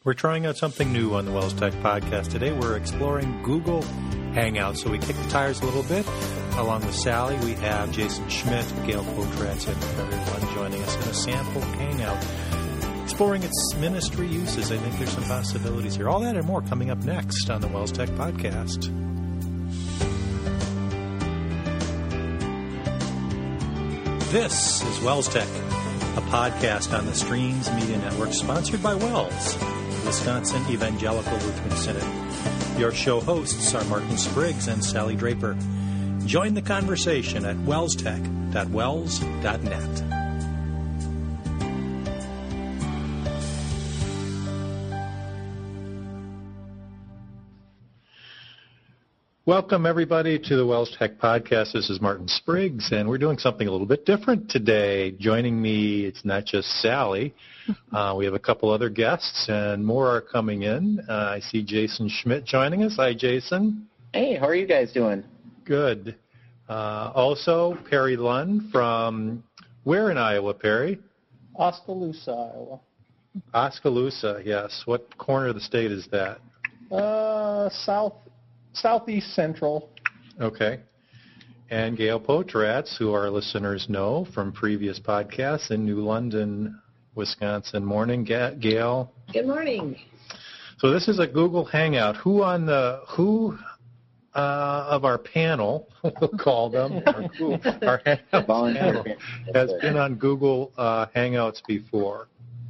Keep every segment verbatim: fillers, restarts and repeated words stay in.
We're trying out something new on the Wells Tech Podcast. Today we're exploring Google Hangouts. So we kick the tires a little bit. Along with Sally, we have Jason Schmidt, Gail Potratz, and everyone joining us in a sample Hangout. Exploring its ministry uses. I think there's some possibilities here. All that and more coming up next on the Wells Tech Podcast. This is Wells Tech, a podcast on the Streams Media Network sponsored by Wells, Wisconsin Evangelical Lutheran Synod. Your show hosts are Martin Spriggs and Sally Draper. Join the conversation at wells tech dot wells dot net. Welcome, everybody, to the Wells Tech Podcast. This is Martin Spriggs, and we're doing something a little bit different today. Joining me, it's not just Sally. Uh, we have a couple other guests, and more are coming in. Uh, I see Jason Schmidt joining us. Hi, Jason. Hey, how are you guys doing? Good. Uh, also, Perry Lund from where in Iowa, Perry? Oskaloosa, Iowa. Oskaloosa, yes. What corner of the state is that? Uh, south, southeast central. Okay. And Gail Potratz, who our listeners know from previous podcasts in New London, Wisconsin. Morning, Gail. Good morning. So this is a Google Hangout. Who on the who uh, of our panel, we'll call them, our, our Hangout panel, has been on Google uh, Hangouts before?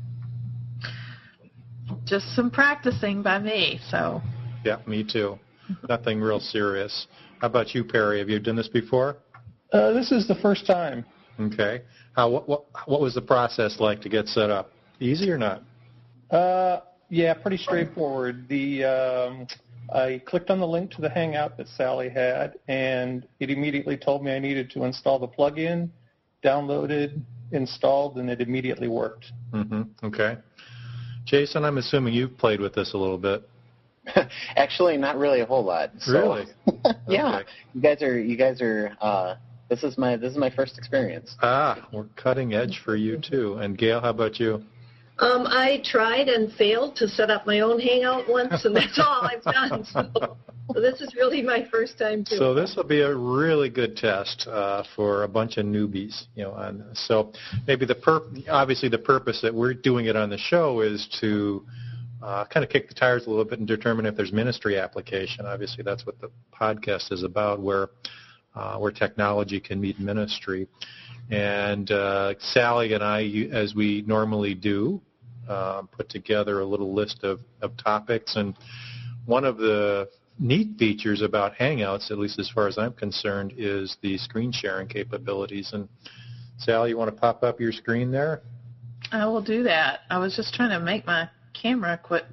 Just some practicing by me, so. Yeah, me too. Nothing real serious. How about you, Perry? Have you done this before? Uh, this is the first time. Okay. How what, what what was the process like to get set up? Easy or not? Uh, yeah, pretty straightforward. The um, I clicked on the link to the Hangout that Sally had, and it immediately told me I needed to install the plugin. Downloaded, installed, and it immediately worked. Mm-hmm. Okay. Jason, I'm assuming you've played with this a little bit. Actually, not really a whole lot. So, really? yeah. Okay. You guys are. You guys are. Uh, this is my. This is my first experience. Ah, we're cutting edge for you too. And Gail, how about you? Um, I tried and failed to set up my own Hangout once, and that's all I've done. So, so this is really my first time too. So this will be a really good test uh, for a bunch of newbies, you know. On this. So maybe the pur- obviously the purpose that we're doing it on the show is to Uh, kind of kick the tires a little bit and determine if there's ministry application. Obviously, that's what the podcast is about, where uh, where technology can meet ministry. And uh, Sally and I, as we normally do, uh, put together a little list of, of topics. And one of the neat features about Hangouts, at least as far as I'm concerned, is the screen sharing capabilities. And Sally, you want to pop up your screen there? I will do that. I was just trying to make my camera quit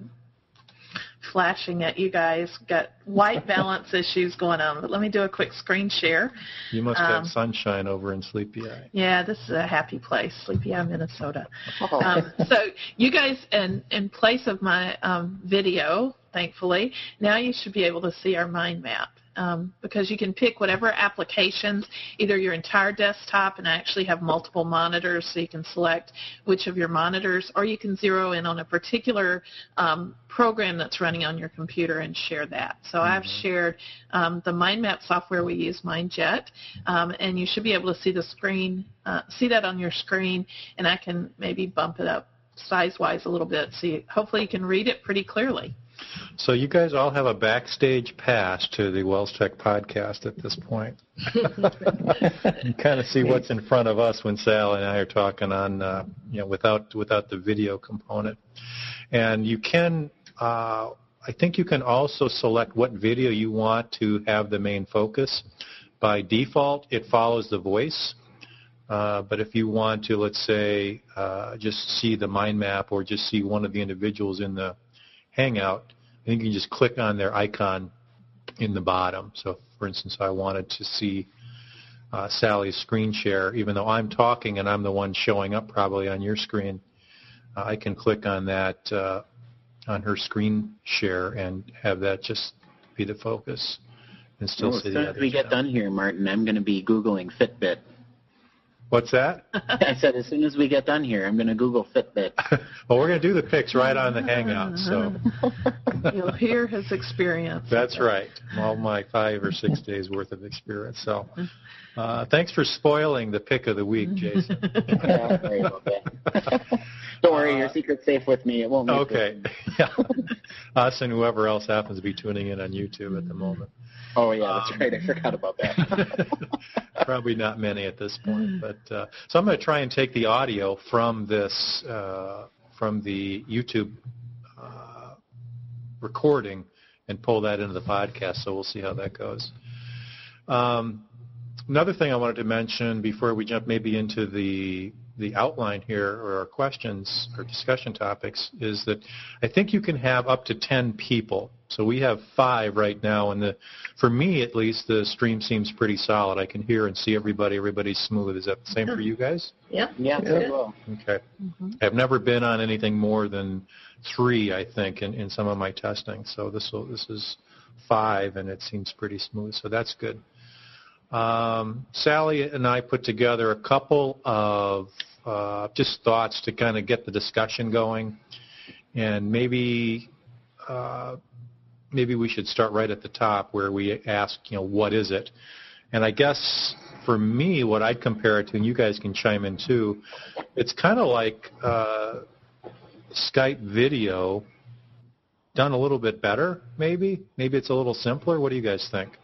flashing at you guys. Got white balance issues going on, but let me do a quick screen share. You must um, have sunshine over in Sleepy Eye. Yeah, this is a happy place, Sleepy Eye, Minnesota. Um, so you guys, in, in place of my um, video, thankfully, now you should be able to see our mind map. Um, because you can pick whatever applications, either your entire desktop, and I actually have multiple monitors, so you can select which of your monitors, or you can zero in on a particular um, program that's running on your computer and share that. So mm-hmm. I've shared um, the mind map software we use, MindJet, um, and you should be able to see the screen, uh, see that on your screen, and I can maybe bump it up size-wise a little bit, so you, hopefully you can read it pretty clearly. So you guys all have a backstage pass to the Wells Tech Podcast at this point. You kind of see what's in front of us when Sal and I are talking on, uh, you know, without without the video component. And you can, uh, I think you can also select what video you want to have the main focus. By default, it follows the voice. Uh, but if you want to, let's say, uh, just see the mind map or just see one of the individuals in the Hangout, I think you can just click on their icon in the bottom. So, for instance, I wanted to see uh, Sally's screen share, even though I'm talking and I'm the one showing up probably on your screen. Uh, I can click on that uh, on her screen share and have that just be the focus and still well, see as the soon others. as we get now. done here, Martin, I'm going to be Googling Fitbit. What's that? I said as soon as we get done here, I'm going to Google Fitbit. Well, we're going to do the pics right on the Hangout, so. You'll hear his experience. That's right. All my five or six days worth of experience. So, uh, thanks for spoiling the pick of the week, Jason. Yeah, sorry about that. Don't worry, your secret's safe with me. It won't. Okay. Yeah. Us and whoever else happens to be tuning in on YouTube at the moment. Oh yeah, that's um, right. I forgot about that. Probably not many at this point, but uh, so I'm going to try and take the audio from this uh, from the YouTube uh, recording and pull that into the podcast. So we'll see how that goes. Um, another thing I wanted to mention before we jump maybe into the the outline here or our questions or discussion topics is that I think you can have up to ten people. So we have five right now, and the, for me at least, the stream seems pretty solid. I can hear and see everybody. Everybody's smooth. Is that the same for you guys? Yep. Yeah, very well. Okay. Mm-hmm. I've never been on anything more than three, I think, in, in some of my testing. So this will, this is five, and it seems pretty smooth. So that's good. Um, Sally and I put together a couple of uh, just thoughts to kind of get the discussion going, and maybe uh, maybe we should start right at the top where we ask, you know, what is it? And I guess for me, what I'd compare it to, and you guys can chime in too, it's kind of like uh, Skype video done a little bit better, maybe. Maybe it's a little simpler. What do you guys think?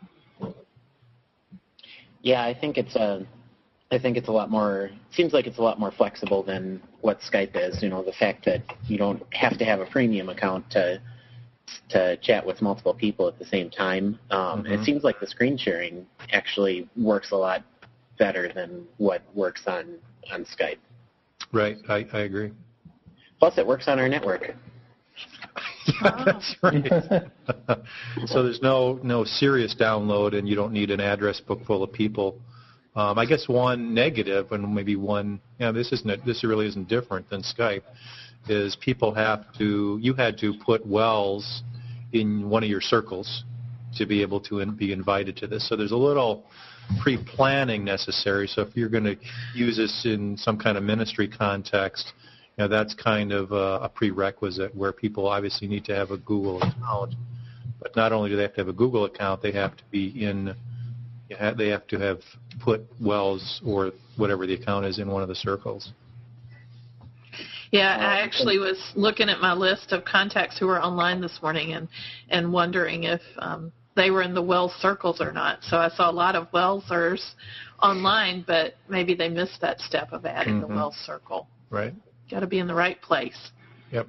Yeah, I think it's a, I think it's a lot more. Seems like it's a lot more flexible than what Skype is. You know, the fact that you don't have to have a premium account to to chat with multiple people at the same time. Um, mm-hmm. It seems like the screen sharing actually works a lot better than what works on on Skype. Right, I, I agree. Plus, it works on our network. Yeah, that's right. So there's no no serious download, and you don't need an address book full of people. Um, I guess one negative, and maybe one, you know, this isn't this really isn't different than Skype, is people have to you had to put Wells in one of your circles to be able to in, be invited to this. So there's a little pre-planning necessary. So if you're going to use this in some kind of ministry context, you know, that's kind of a, a prerequisite where people obviously need to have a Google account. But not only do they have to have a Google account, they have to be in, they have to have put Wells or whatever the account is in one of the circles. Yeah, I actually was looking at my list of contacts who were online this morning and, and wondering if um, they were in the Wells circles or not. So I saw a lot of Wellsers online, but maybe they missed that step of adding mm-hmm. the Wells circle. Right. Got to be in the right place. Yep.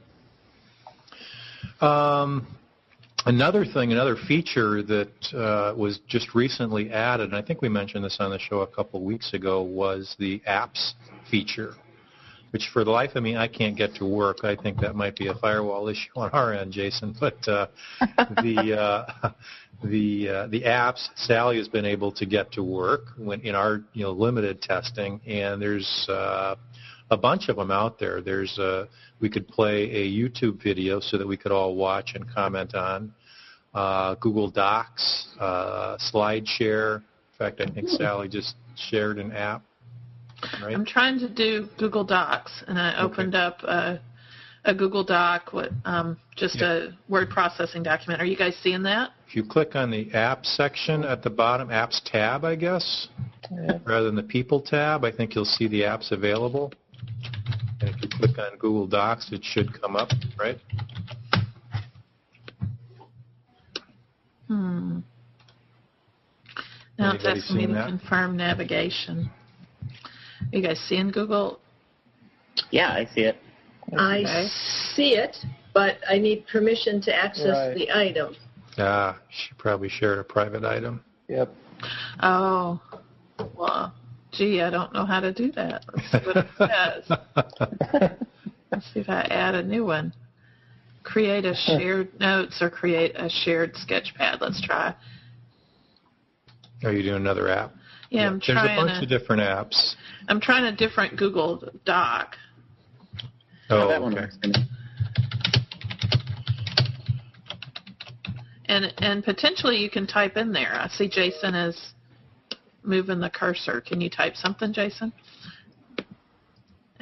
Um, another thing, another feature that uh, was just recently added, and I think we mentioned this on the show a couple weeks ago, was the apps feature, which for the life of me I can't get to work. I think that might be a firewall issue on our end, Jason. But uh, the uh, the uh, the apps Sally has been able to get to work when in our you know limited testing, and there's uh, a bunch of them out there. There's uh, we could play a YouTube video so that we could all watch and comment on. Uh, Google Docs, uh, SlideShare. In fact, I think Sally just shared an app. Right. I'm trying to do Google Docs, and I opened okay. up a, a Google Doc with um, just yeah. a word processing document. Are you guys seeing that? If you click on the Apps section at the bottom, Apps tab, I guess, yeah. rather than the People tab, I think you'll see the apps available. And if you click on Google Docs, it should come up, right? Hmm. Now Anybody it's asking me to that? confirm navigation. Are you guys seeing Google? Yeah, I see it. I okay. see it, but I need permission to access right. the item. Ah, she probably shared a private item. Yep. Oh, well, gee, I don't know how to do that. Let's see what it says. Let's see if I add a new one. Create a shared notes or create a shared sketchpad. Let's try. Are you doing another app? Yeah, I'm There's trying a bunch a, of different apps. I'm trying a different Google Doc. Oh, that one okay. works. And and potentially you can type in there. I see Jason is moving the cursor. Can you type something, Jason?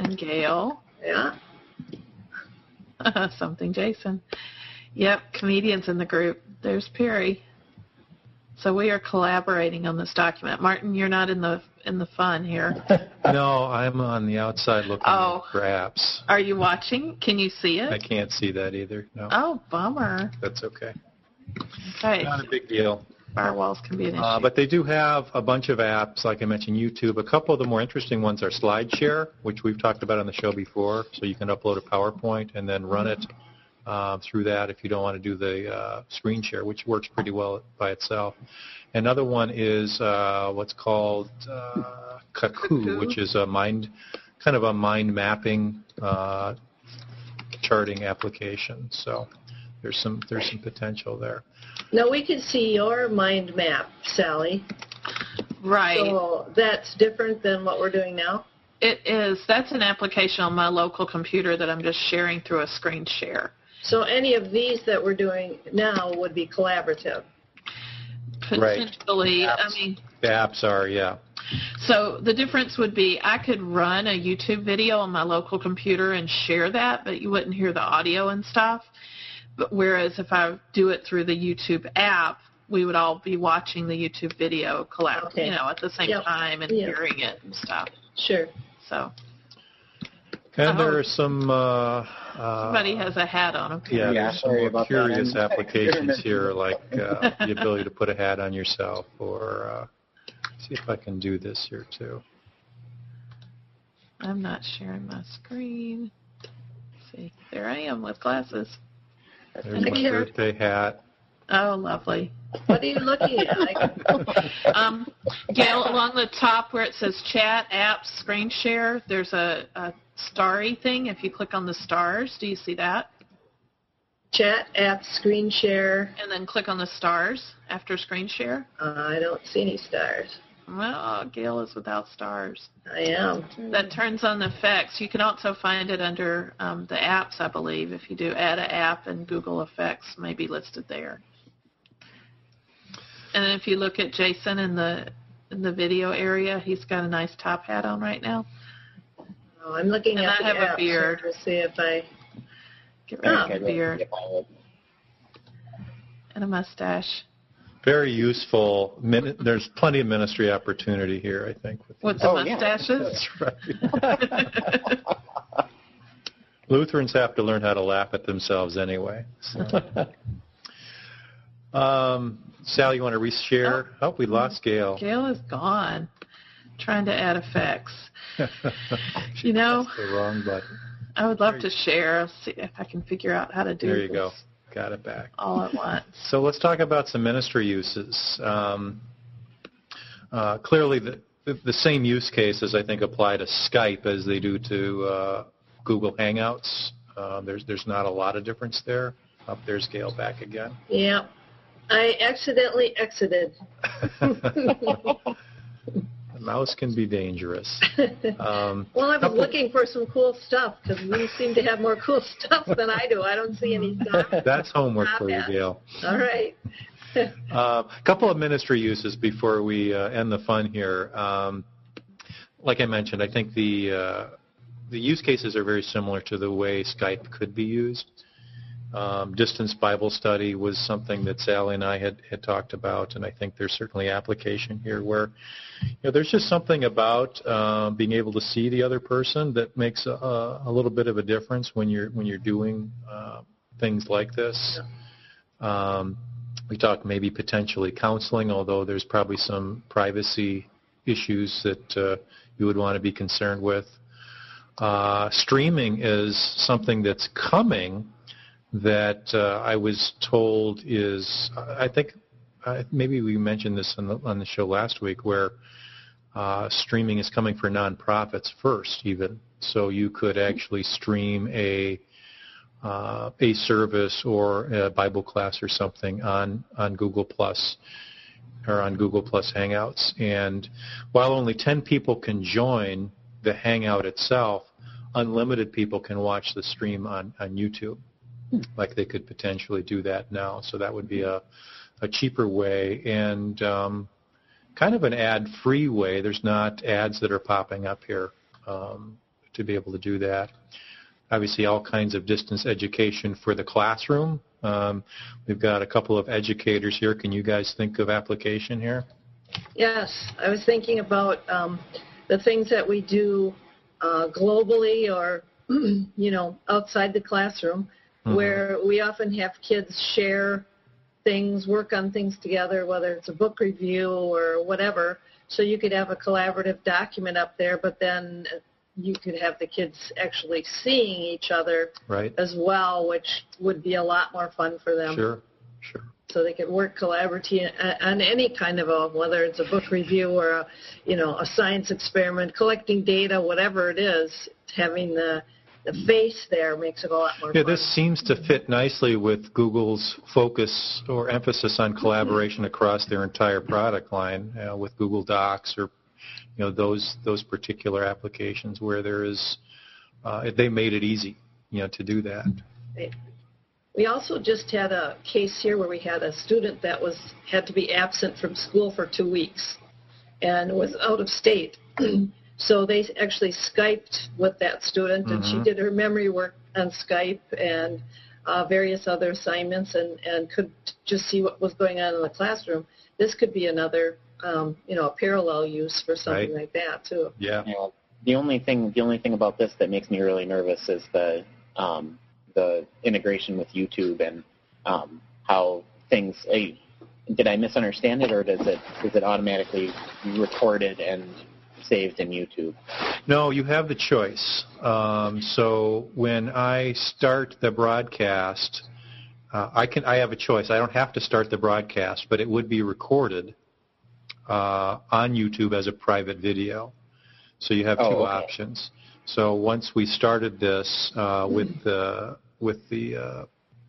And Gail. Yeah. Something Jason. Yep, comedians in the group. There's Perry. So we are collaborating on this document. Martin, you're not in the in the fun here. No, I'm on the outside looking Oh. for apps. Are you watching? Can you see it? I can't see that either. No, Oh, bummer. that's okay. Okay. Not a big deal. Firewalls can be an issue. Uh, but they do have a bunch of apps, like I mentioned, YouTube. A couple of the more interesting ones are SlideShare, which we've talked about on the show before. So you can upload a PowerPoint and then run it uh, through that if you don't want to do the uh, screen share, which works pretty well by itself. Another one is uh, what's called uh, Kaku, Kaku. which is a mind, kind of a mind mapping uh, charting application. So there's some there's some potential there. Now, we can see your mind map, Sally. Right. So that's different than what we're doing now? It is. That's an application on my local computer that I'm just sharing through a screen share. So any of these that we're doing now would be collaborative. Potentially, Right. I mean, The apps are, yeah. so the difference would be I could run a YouTube video on my local computer and share that, but you wouldn't hear the audio and stuff. But whereas if I do it through the YouTube app, we would all be watching the YouTube video collab, Okay. you know, at the same Yep. time and Yep. hearing it and stuff. Sure. So And Oh. there are some uh, uh, somebody has a hat on. Okay. Yeah, Yeah, there's some sorry more about that. curious I'm- applications here, like uh, the ability to put a hat on yourself, or uh, see if I can do this here too. I'm not sharing my screen. Let's see, there I am with glasses. There's my Here. birthday hat. Oh, lovely. What are you looking at? I, Um, Gail, along the top where it says chat, apps, screen share, there's a, a starry thing. If you click on the stars, do you see that? chat, app, screen share. And then click on the stars after screen share. Uh, I don't see any stars. Well, Gail is without stars. I am. That turns on the effects. You can also find it under um, the apps, I believe. If you do add an app and Google Effects may be listed there. And then if you look at Jason in the in the video area, he's got a nice top hat on right now. Oh, I'm looking And at I the have a apps beard. to see if I. Get rid of Oh. the beard and a mustache. Very useful. Min- there's plenty of ministry opportunity here, I think. With With these. the Oh, yeah. mustaches? That's right. Lutherans have to learn how to laugh at themselves anyway. So. um, Sal, you want to reshare? Oh, we lost Gail. Gail is gone. Trying to add effects. She You know- pressed the wrong button. I would love to share. I'll see if I can figure out how to do There you this go. Got it back. all at once. So let's talk about some ministry uses. Um, uh, clearly, the, the, the same use cases, I think, apply to Skype as they do to uh, Google Hangouts. Uh, there's there's not a lot of difference there. Up there's Gail back again. Yeah. I accidentally exited. The mouse can be dangerous. Um, Well, I was couple- looking for some cool stuff because we seem to have more cool stuff than I do. I don't see any stuff. That's homework for you, Not bad. Gail. All right. A uh, couple of ministry uses before we uh, end the fun here. Um, like I mentioned, I think the uh, the use cases are very similar to the way Skype could be used. Um, distance Bible study was something that Sally and I had, had talked about, and I think there's certainly application here where you know, there's just something about uh, being able to see the other person that makes a, a little bit of a difference when you're when you're doing uh, things like this. Um, we talked maybe potentially counseling, although there's probably some privacy issues that uh, you would want to be concerned with. Uh, streaming is something that's coming that uh, I was told is, I think uh, maybe we mentioned this on the, on the show last week, where uh, streaming is coming for nonprofits first even. So you could actually stream a uh, a service or a Bible class or something on, on Google Plus or on Google Plus Hangouts. And while only ten people can join the Hangout itself, unlimited people can watch the stream on, on YouTube. Like they could potentially do that now. So that would be a, a cheaper way and um, kind of an ad-free way. There's not ads that are popping up here um, to be able to do that. Obviously, all kinds of distance education for the classroom. Um, we've got a couple of educators here. Can you guys think of application here? Yes, I was thinking about um, the things that we do uh, globally or, you know, outside the classroom, mm-hmm. where we often have kids share things, work on things together, whether it's a book review or whatever. So you could have a collaborative document up there, but then you could have the kids actually seeing each other right. as well, which would be a lot more fun for them. Sure, sure. So they could work collaboratively on any kind of a, whether it's a book review or a, you know, a science experiment, collecting data, whatever it is, having the the face there makes it a lot more yeah, fun. This seems to fit nicely with Google's focus or emphasis on collaboration mm-hmm. across their entire product line, uh, with Google Docs or you know those those particular applications where there is uh, they made it easy, you know, to do that. We also just had a case here where we had a student that was had to be absent from school for two weeks and was out of state. So they actually Skyped with that student, and mm-hmm. she did her memory work on Skype and uh, various other assignments, and, and could just see what was going on in the classroom. This could be another, um, you know, a parallel use for something right. like that too. Yeah. You know, the only thing, the only thing about this that makes me really nervous is the um, the integration with YouTube and um, how things. Uh, did I misunderstand it, or does it is it automatically recorded and saved in YouTube? No, you have the choice. Um, so when I start the broadcast, uh, I can I have a choice. I don't have to start the broadcast, but it would be recorded uh, on YouTube as a private video. So you have two oh, okay. options. So once we started this uh, with the with the uh,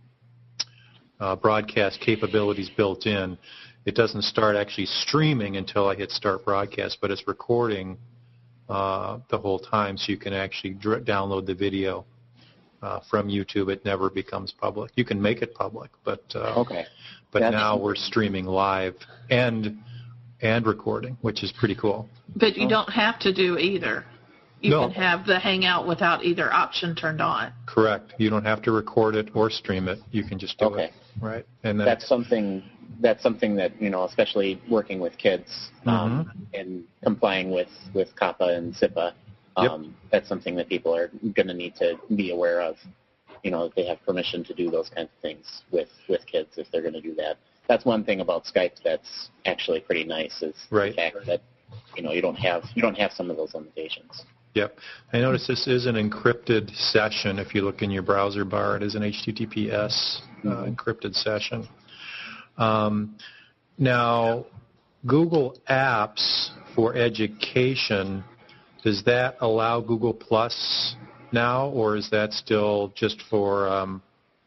uh, broadcast capabilities built in, it doesn't start actually streaming until I hit start broadcast, but it's recording uh, the whole time, so you can actually dr- download the video uh, from YouTube. It never becomes public. You can make it public, but uh, okay. but That's now we're streaming live and and recording, which is pretty cool. But you oh. don't have to do either. You no. can have the Hangout without either option turned on. Correct. You don't have to record it or stream it. You can just do okay. it. Right. And then that's something. That's something that, you know, especially working with kids um, mm-hmm. and complying with, with COPPA and SIPA, um, yep. that's something that people are going to need to be aware of. You know, they have permission to do those kinds of things with, with kids if they're going to do that. That's one thing about Skype that's actually pretty nice is right. the fact that, you know, you don't have you don't have some of those limitations. Yep. I notice this is an encrypted session. If you look in your browser bar, it is an H T T P S uh, mm-hmm. encrypted session. Um, now, Google Apps for Education, does that allow Google Plus now, or is that still just for um,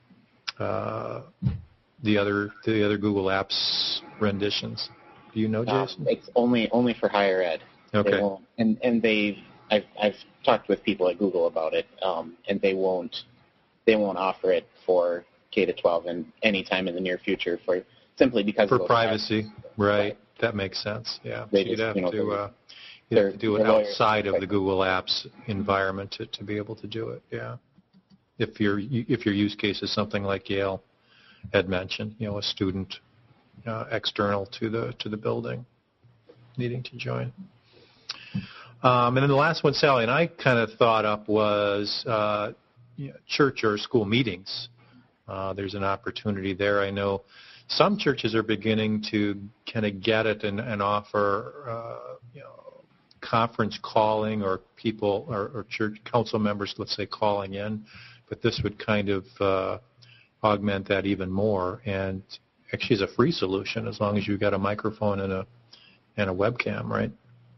uh, the other the other Google Apps renditions? Do you know, Jason? Um, it's only only for higher ed. Okay. They won't, and and they I've I've talked with people at Google about it, um, and they won't they won't offer it for K to twelve and any time in the near future for. Simply because for of privacy, right. right? That makes sense. Yeah, they so you'd just, have you know, to uh, you'd have to do it outside of the Google Apps environment to, to be able to do it. Yeah, if your if your use case is something like Yale had mentioned, you know, a student uh, external to the to the building needing to join. Um, and then the last one, Sally and I kind of thought up was uh, you know, church or school meetings. Uh, there's an opportunity there. I know. Some churches are beginning to kind of get it and, and offer, uh, you know, conference calling or people or, or church council members, let's say, calling in. But this would kind of uh, augment that even more. And actually, it's a free solution as long as you've got a microphone and a and a webcam, right?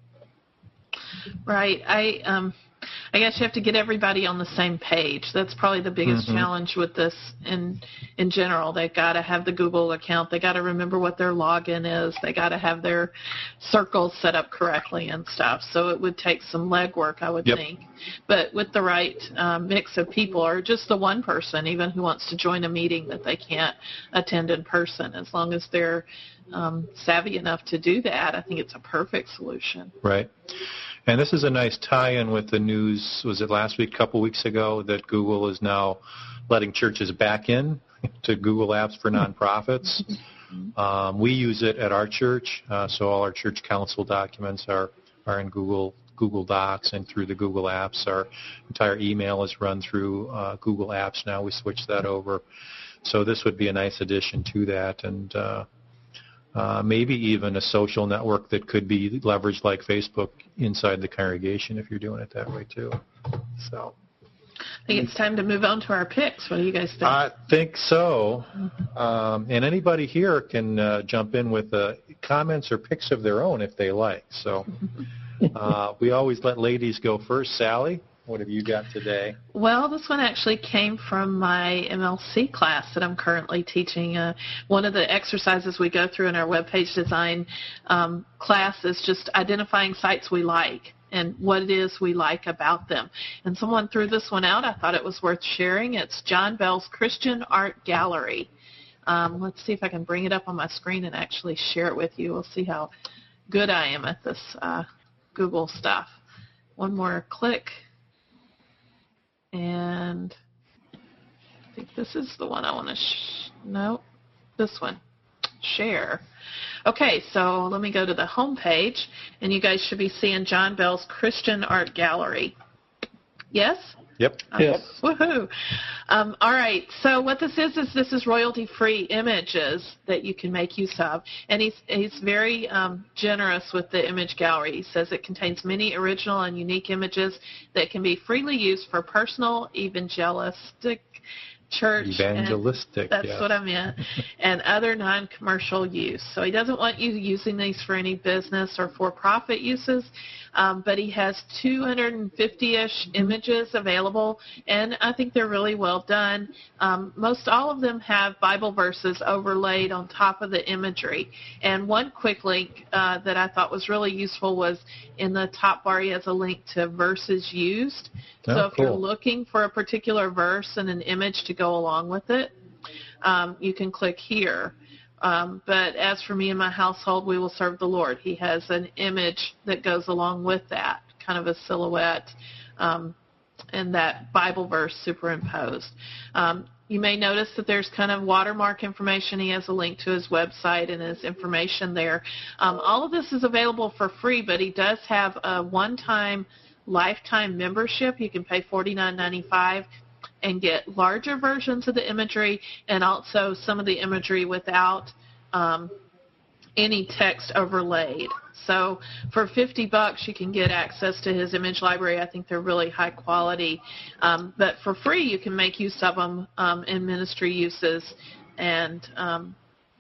Right. I um, I guess you have to get everybody on the same page. That's probably the biggest mm-hmm. challenge with this in in general. They've got to have the Google account. They got to remember what their login is. They got to have their circles set up correctly and stuff. So it would take some legwork, I would yep. think. But with the right um, mix of people, or just the one person, even who wants to join a meeting that they can't attend in person, as long as they're um, savvy enough to do that, I think it's a perfect solution. Right. And this is a nice tie-in with the news, was it last week, a couple weeks ago, that Google is now letting churches back in to Google Apps for nonprofits. Um, we use it at our church, uh, so all our church council documents are, are in Google Google Docs and through the Google Apps. Our entire email is run through uh, Google Apps now. We switched that over. So this would be a nice addition to that, and uh, uh, maybe even a social network that could be leveraged like Facebook inside the congregation if you're doing it that way too. So I think it's time to move on to our picks. What do you guys think? I think so. Um, and anybody here can uh, jump in with uh, comments or picks of their own if they like. So uh, we always let ladies go first. Sally, what have you got today? Well, this one actually came from my M L C class that I'm currently teaching. Uh, one of the exercises we go through in our webpage design um, class is just identifying sites we like and what it is we like about them. And someone threw this one out. I thought it was worth sharing. It's John Bell's Christian Art Gallery. Um, let's see if I can bring it up on my screen and actually share it with you. We'll see how good I am at this uh, Google stuff. One more click. And I think this is the one I want to, sh- no, this one, share. Okay, so let me go to the home page, and you guys should be seeing John Bell's Christian Art Gallery. Yes? Yep. Okay. Yes. Woohoo. Um, all right, so what this is is this is royalty-free images that you can make use of, and he's, he's very um, generous with the image gallery. He says it contains many original and unique images that can be freely used for personal, evangelistic, church, evangelistic, and that's yes. what I meant, and other non-commercial use. So he doesn't want you using these for any business or for-profit uses, um, but he has two hundred fifty-ish images available, and I think they're really well done. Um, most all of them have Bible verses overlaid on top of the imagery. And one quick link uh, that I thought was really useful was in the top bar he has a link to verses used. Oh, so if cool. you're looking for a particular verse and an image to go along with it, um, you can click here. Um, but as for me and my household, we will serve the Lord. He has an image that goes along with that, kind of a silhouette, um, and that Bible verse superimposed. Um, you may notice that there's kind of watermark information. He has a link to his website and his information there. Um, all of this is available for free, but he does have a one-time lifetime membership. You can pay forty-nine ninety-five and get larger versions of the imagery and also some of the imagery without um, any text overlaid. So for fifty bucks, you can get access to his image library. I think they're really high quality. Um, but for free, you can make use of them um, in ministry uses. And um,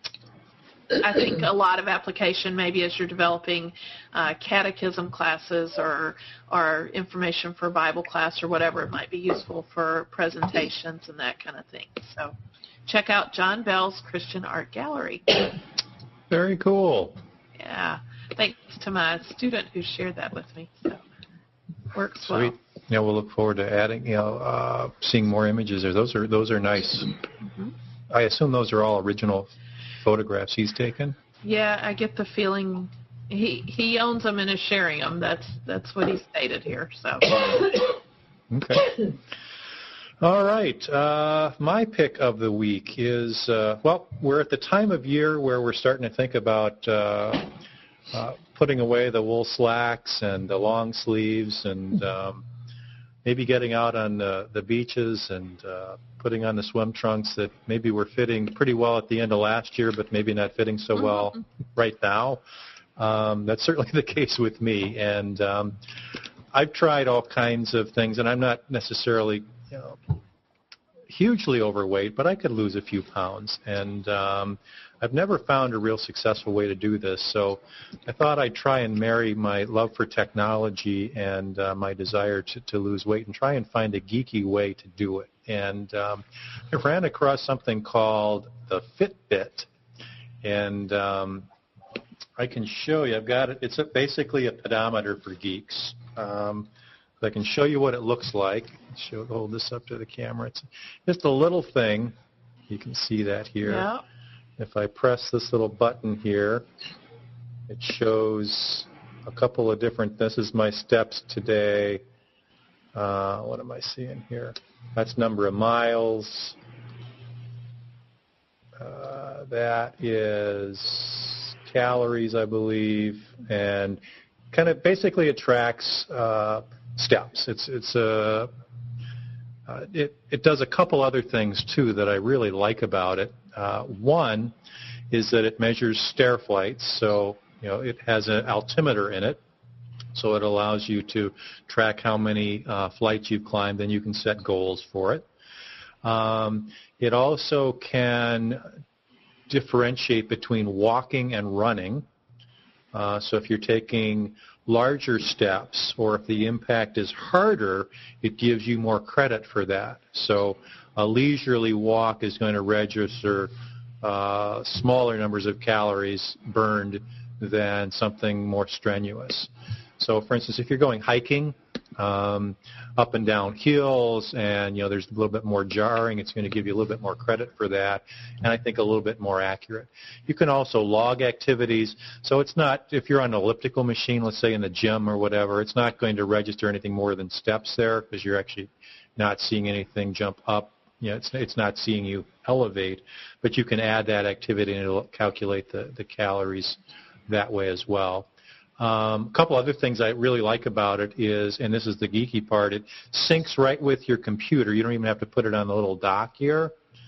I think a lot of application maybe as you're developing uh, catechism classes or or information for Bible class or whatever, it might be useful for presentations and that kind of thing. So check out John Bell's Christian Art Gallery. Very cool. Yeah. Thanks to my student who shared that with me. So works Sweet. well. Yeah, we'll look forward to adding, you know, uh, seeing more images there. Those are those are nice. Mm-hmm. I assume those are all original photographs he's taken. Yeah, I get the feeling he he owns them and is sharing them. That's that's what he stated here. So. Okay. All right. Uh, my pick of the week is, uh, well, we're at the time of year where we're starting to think about uh, uh, putting away the wool slacks and the long sleeves and um, maybe getting out on uh, the beaches and uh, putting on the swim trunks that maybe were fitting pretty well at the end of last year, but maybe not fitting so well mm-hmm. right now. Um, that's certainly the case with me. And um, I've tried all kinds of things, and I'm not necessarily, you know, hugely overweight, but I could lose a few pounds. And um, I've never found a real successful way to do this. So I thought I'd try and marry my love for technology and uh, my desire to, to lose weight and try and find a geeky way to do it. And um, I ran across something called the Fitbit. And um, I can show you. I've got it. It's a, basically a pedometer for geeks. Um, I can show you what it looks like. Show, hold this up to the camera. It's just a little thing. You can see that here. Yeah. If I press this little button here, it shows a couple of different, this is my steps today. Uh, what am I seeing here? That's number of miles. Uh, that is calories, I believe, and kind of basically it tracks uh, steps. It's it's a uh, it it does a couple other things too that I really like about it. Uh, one is that it measures stair flights, so you know it has an altimeter in it, so it allows you to track how many uh, flights you've climbed, and you can set goals for it. Um, it also can differentiate between walking and running. Uh, so if you're taking larger steps or if the impact is harder, it gives you more credit for that. So a leisurely walk is going to register uh, smaller numbers of calories burned than something more strenuous. So for instance, if you're going hiking, um, up and down hills, and you know there's a little bit more jarring, it's going to give you a little bit more credit for that, and I think a little bit more accurate. You can also log activities, so it's not, if you're on an elliptical machine, let's say in the gym or whatever, it's not going to register anything more than steps there because you're actually not seeing anything jump up. You know, it's it's not seeing you elevate, but you can add that activity and it'll calculate the, the calories that way as well. Um, a couple other things I really like about it is, and this is the geeky part, it syncs right with your computer. You don't even have to put it on the little dock here.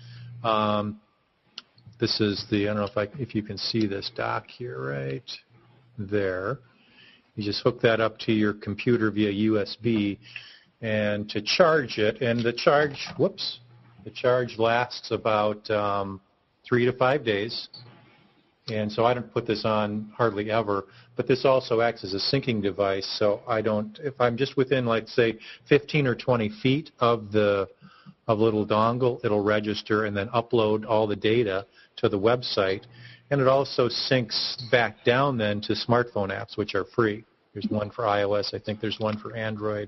Um, this is the, I don't know if I, if you can see this dock here right there. You just hook that up to your computer via U S B, and to charge it, and the charge, whoops, the charge lasts about um, three to five days. And so I don't put this on hardly ever, but this also acts as a syncing device. So I don't, if I'm just within, like, say, fifteen or twenty feet of the of little dongle, it'll register and then upload all the data to the website. And it also syncs back down then to smartphone apps, which are free. There's one for iOS. I think there's one for Android.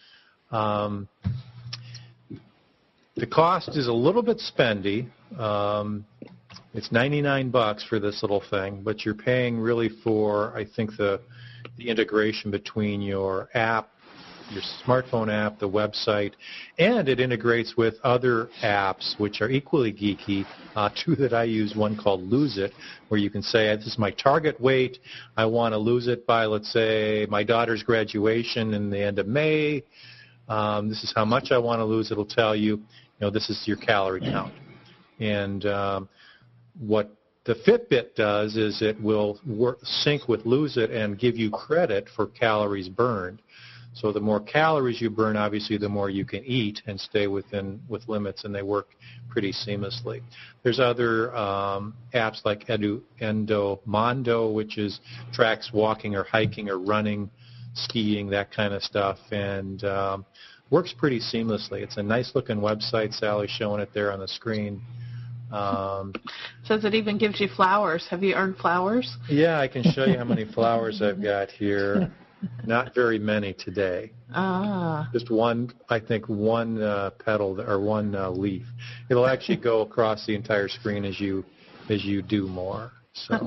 Um, the cost is a little bit spendy. Um, It's ninety-nine bucks for this little thing, but you're paying really for, I think, the the integration between your app, your smartphone app, the website, and it integrates with other apps which are equally geeky. Uh, two that I use, one called Lose It, where you can say, this is my target weight. I want to lose it by, let's say, my daughter's graduation in the end of May. Um, this is how much I want to lose. It'll tell you, you know, this is your calorie count. And um, what the Fitbit does is it will work, sync with Lose It and give you credit for calories burned. So the more calories you burn, obviously, the more you can eat and stay within with limits, and they work pretty seamlessly. There's other um, apps like Edu, Endomondo, which is tracks walking or hiking or running, skiing, that kind of stuff, and um, works pretty seamlessly. It's a nice-looking website. Sally's showing it there on the screen. Um, Says it even gives you flowers. Have you earned flowers? Yeah, I can show you how many flowers I've got here. Not very many today. Ah. Just one, I think, one uh, petal or one uh, leaf. It'll actually go across the entire screen as you as you do more. So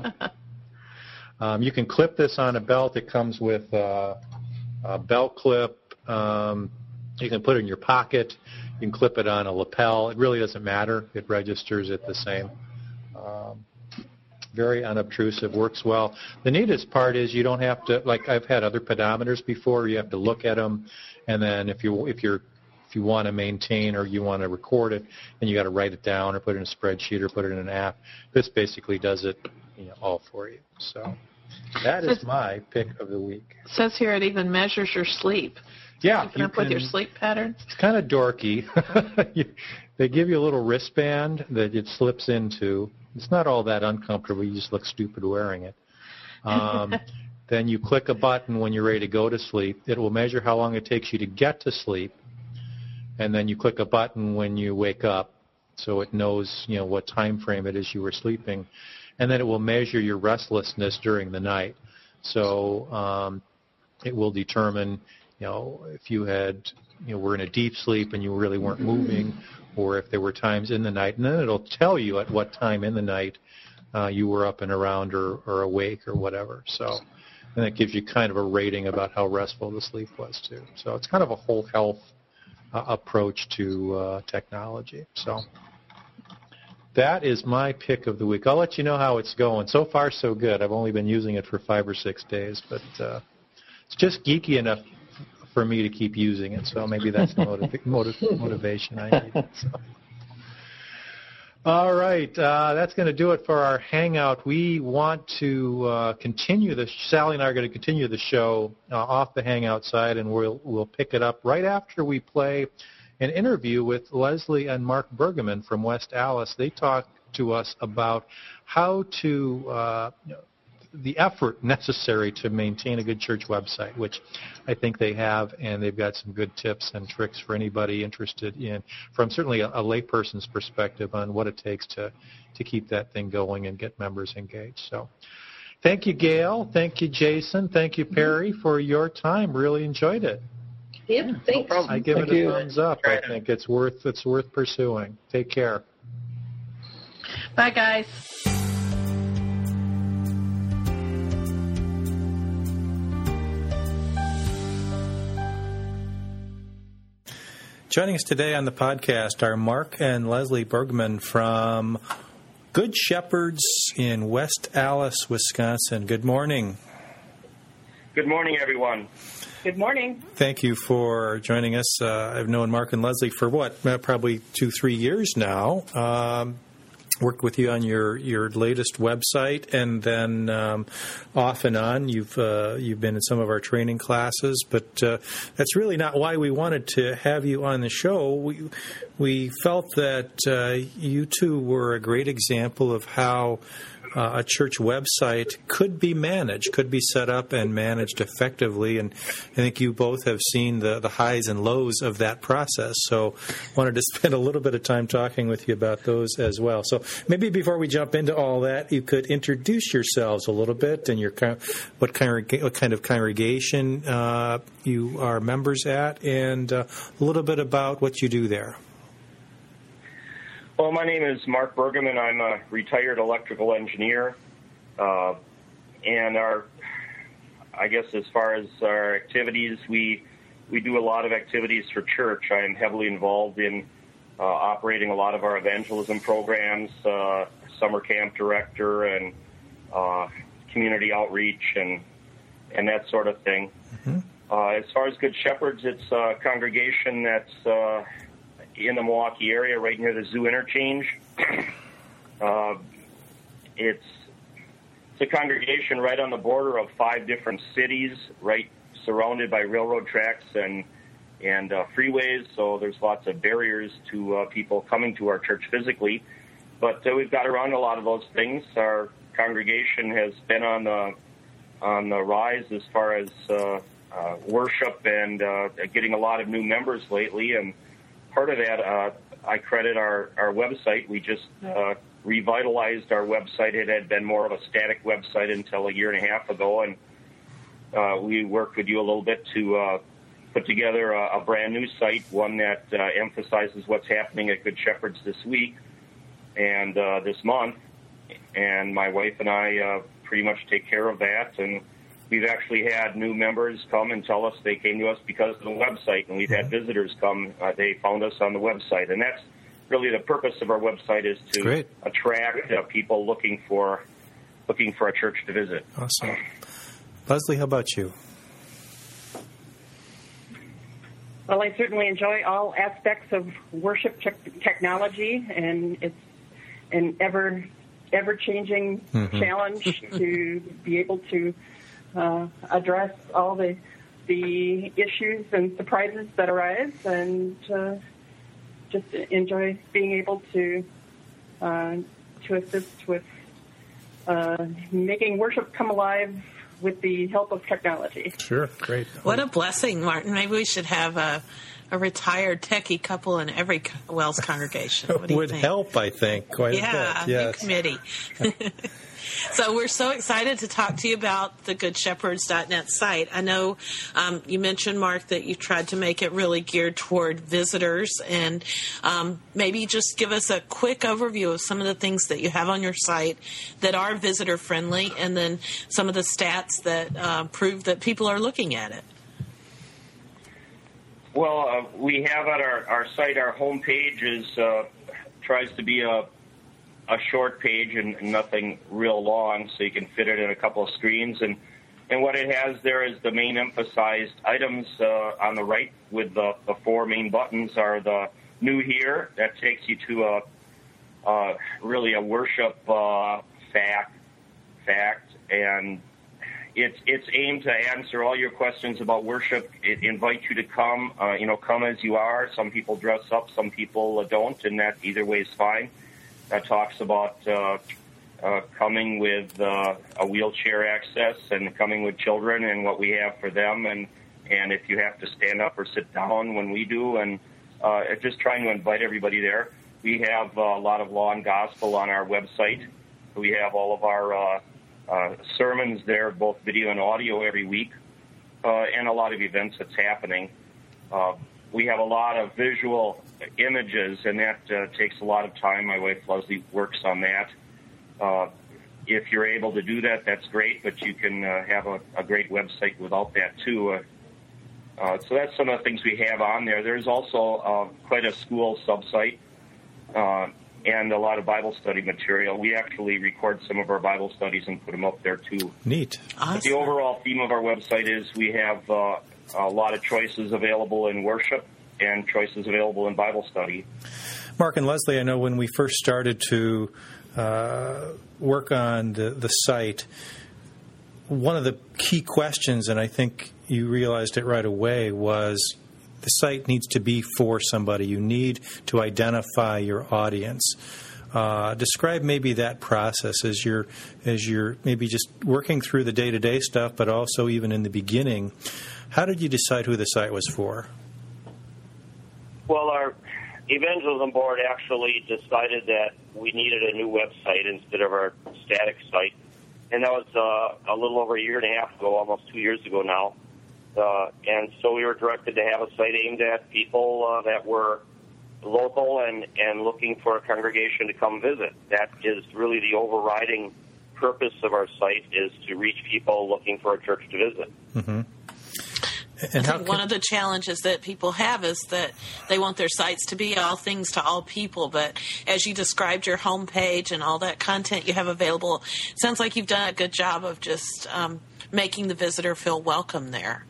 um, you can clip this on a belt. It comes with uh, a belt clip. Um, you can put it in your pocket. You can clip it on a lapel. It really doesn't matter. It registers it the same. Um, very unobtrusive, works well. The neatest part is you don't have to, like I've had other pedometers before, you have to look at them, and then if you if you're if you want to maintain or you want to record it, then you got to write it down or put it in a spreadsheet or put it in an app. This basically does it, you know, all for you. So that is my pick of the week. It says here it even measures your sleep. Yeah, Keeping up with your sleep patterns. It's kind of dorky. They give you a little wristband that it slips into. It's not all that uncomfortable. You just look stupid wearing it. Um, then you click a button when you're ready to go to sleep. It will measure how long it takes you to get to sleep. And then you click a button when you wake up, so it knows, you know, what time frame it is you were sleeping. And then it will measure your restlessness during the night. So um, it will determine, you know, if you had, you know, were in a deep sleep and you really weren't moving, or if there were times in the night, and then it'll tell you at what time in the night uh, you were up and around or, or awake or whatever. So and that gives you kind of a rating about how restful the sleep was too. So it's kind of a whole health uh, approach to uh, technology. So that is my pick of the week. I'll let you know how it's going. So far, so good. I've only been using it for five or six days, but uh, it's just geeky enough for me to keep using it. So maybe that's the motiv- motiv- motivation I need. So. All right, uh, that's going to do it for our hangout. We want to uh, continue the. Sally and I are going to continue the show uh, off the hangout side, and we'll we'll pick it up right after we play an interview with Leslie and Mark Bergeman from West Allis. They talk to us about how to. Uh, you know, the effort necessary to maintain a good church website, which I think they have, and they've got some good tips and tricks for anybody interested in, from certainly a, a layperson's perspective on what it takes to, to keep that thing going and get members engaged. So thank you, Gail. Thank you, Jason. Thank you, Perry, for your time. Really enjoyed it. Yep, thanks. No I give Thank it a you. thumbs up. I think it's worth, it's worth pursuing. Take care. Bye, guys. Joining us today on the podcast are Mark and Leslie Bergman from Good Shepherds in West Allis, Wisconsin. Good morning. Good morning, everyone. Good morning. Thank you for joining us. Uh, I've known Mark and Leslie for what, probably two, three years now. Um, worked with you on your, your latest website, and then um, off and on you've uh, you've been in some of our training classes. But uh, that's really not why we wanted to have you on the show. We we felt that uh, you two were a great example of how Uh, a church website could be managed, could be set up and managed effectively, and I think you both have seen the, the highs and lows of that process, so wanted to spend a little bit of time talking with you about those as well. So maybe before we jump into all that, you could introduce yourselves a little bit and your what kind of, what kind of congregation uh, you are members at, and uh, a little bit about what you do there. Well, my name is Mark Bergeman. I'm a retired electrical engineer, uh, and our, I guess as far as our activities, we we do a lot of activities for church. I am heavily involved in uh, operating a lot of our evangelism programs, uh, summer camp director, and uh, community outreach, and and that sort of thing. Mm-hmm. Uh, as far as Good Shepherds, it's a congregation that's uh, in the Milwaukee area, right near the Zoo Interchange. uh, it's it's a congregation right on the border of five different cities, right surrounded by railroad tracks and and uh, freeways. So there's lots of barriers to uh, people coming to our church physically. But uh, we've got around a lot of those things. Our congregation has been on the on the rise as far as uh, uh, worship and uh, getting a lot of new members lately, and part of that, uh, I credit our, our website. We just uh, revitalized our website. It had been more of a static website until a year and a half ago, and uh, we worked with you a little bit to uh, put together a, a brand new site, one that uh, emphasizes what's happening at Good Shepherds this week and uh, this month. And my wife and I uh, pretty much take care of that, and we've actually had new members come and tell us they came to us because of the website, and we've had visitors come. Uh, they found us on the website, and that's really the purpose of our website, is to Great. attract uh, people looking for looking for a church to visit. Awesome. Leslie, how about you? Well, I certainly enjoy all aspects of worship te- technology, and it's an ever ever changing mm-hmm. challenge to be able to Uh, address all the the issues and surprises that arise, and uh, just enjoy being able to uh, to assist with uh, making worship come alive with the help of technology. Sure, great. What a blessing, Martin. Maybe we should have a a retired techie couple in every Wells congregation. What do you would think? help, I think, quite yeah, a bit. Yes. New committee. So we're so excited to talk to you about the good shepherds dot net site. I know um, you mentioned, Mark, that you tried to make it really geared toward visitors, and um, maybe just give us a quick overview of some of the things that you have on your site that are visitor-friendly, and then some of the stats that uh, prove that people are looking at it. Well, uh, we have at our, our site, our homepage is uh, tries to be a a short page and nothing real long, so you can fit it in a couple of screens. And, and what it has there is the main emphasized items uh, on the right with the, the four main buttons are the new here. That takes you to a uh, really a worship uh, fact, fact, and it's it's aimed to answer all your questions about worship. It invites you to come, uh, you know, come as you are. Some people dress up, some people don't, and that either way is fine. That talks about uh, uh, coming with uh, a wheelchair access and coming with children and what we have for them, and, and if you have to stand up or sit down when we do, and uh, just trying to invite everybody there. We have uh, a lot of law and gospel on our website. We have all of our uh, uh, sermons there, both video and audio, every week, uh, and a lot of events that's happening. Uh, we have a lot of visual images, and that uh, takes a lot of time. My wife Leslie works on that. Uh, if you're able to do that, that's great, but you can uh, have a, a great website without that, too. Uh, uh, so that's some of the things we have on there. There's also uh, quite a school sub-site uh, and a lot of Bible study material. We actually record some of our Bible studies and put them up there, too. Neat. Awesome. But the overall theme of our website is we have uh, a lot of choices available in worship and choices available in Bible study. Mark and Leslie, I know when we first started to uh, work on the, the site, one of the key questions, and I think you realized it right away, was the site needs to be for somebody. You need to identify your audience. Uh, describe maybe that process as you're, as you're maybe just working through the day-to-day stuff, but also even in the beginning. How did you decide who the site was for? Well, our evangelism board actually decided that we needed a new website instead of our static site. And that was uh, a little over a year and a half ago, almost two years ago now. Uh, and so we were directed to have a site aimed at people uh, that were local and, and looking for a congregation to come visit. That is really the overriding purpose of our site, is to reach people looking for a church to visit. Mm-hmm. And I think one of the challenges that people have is that they want their sites to be all things to all people. But as you described your homepage and all that content you have available, it sounds like you've done a good job of just um, making the visitor feel welcome there.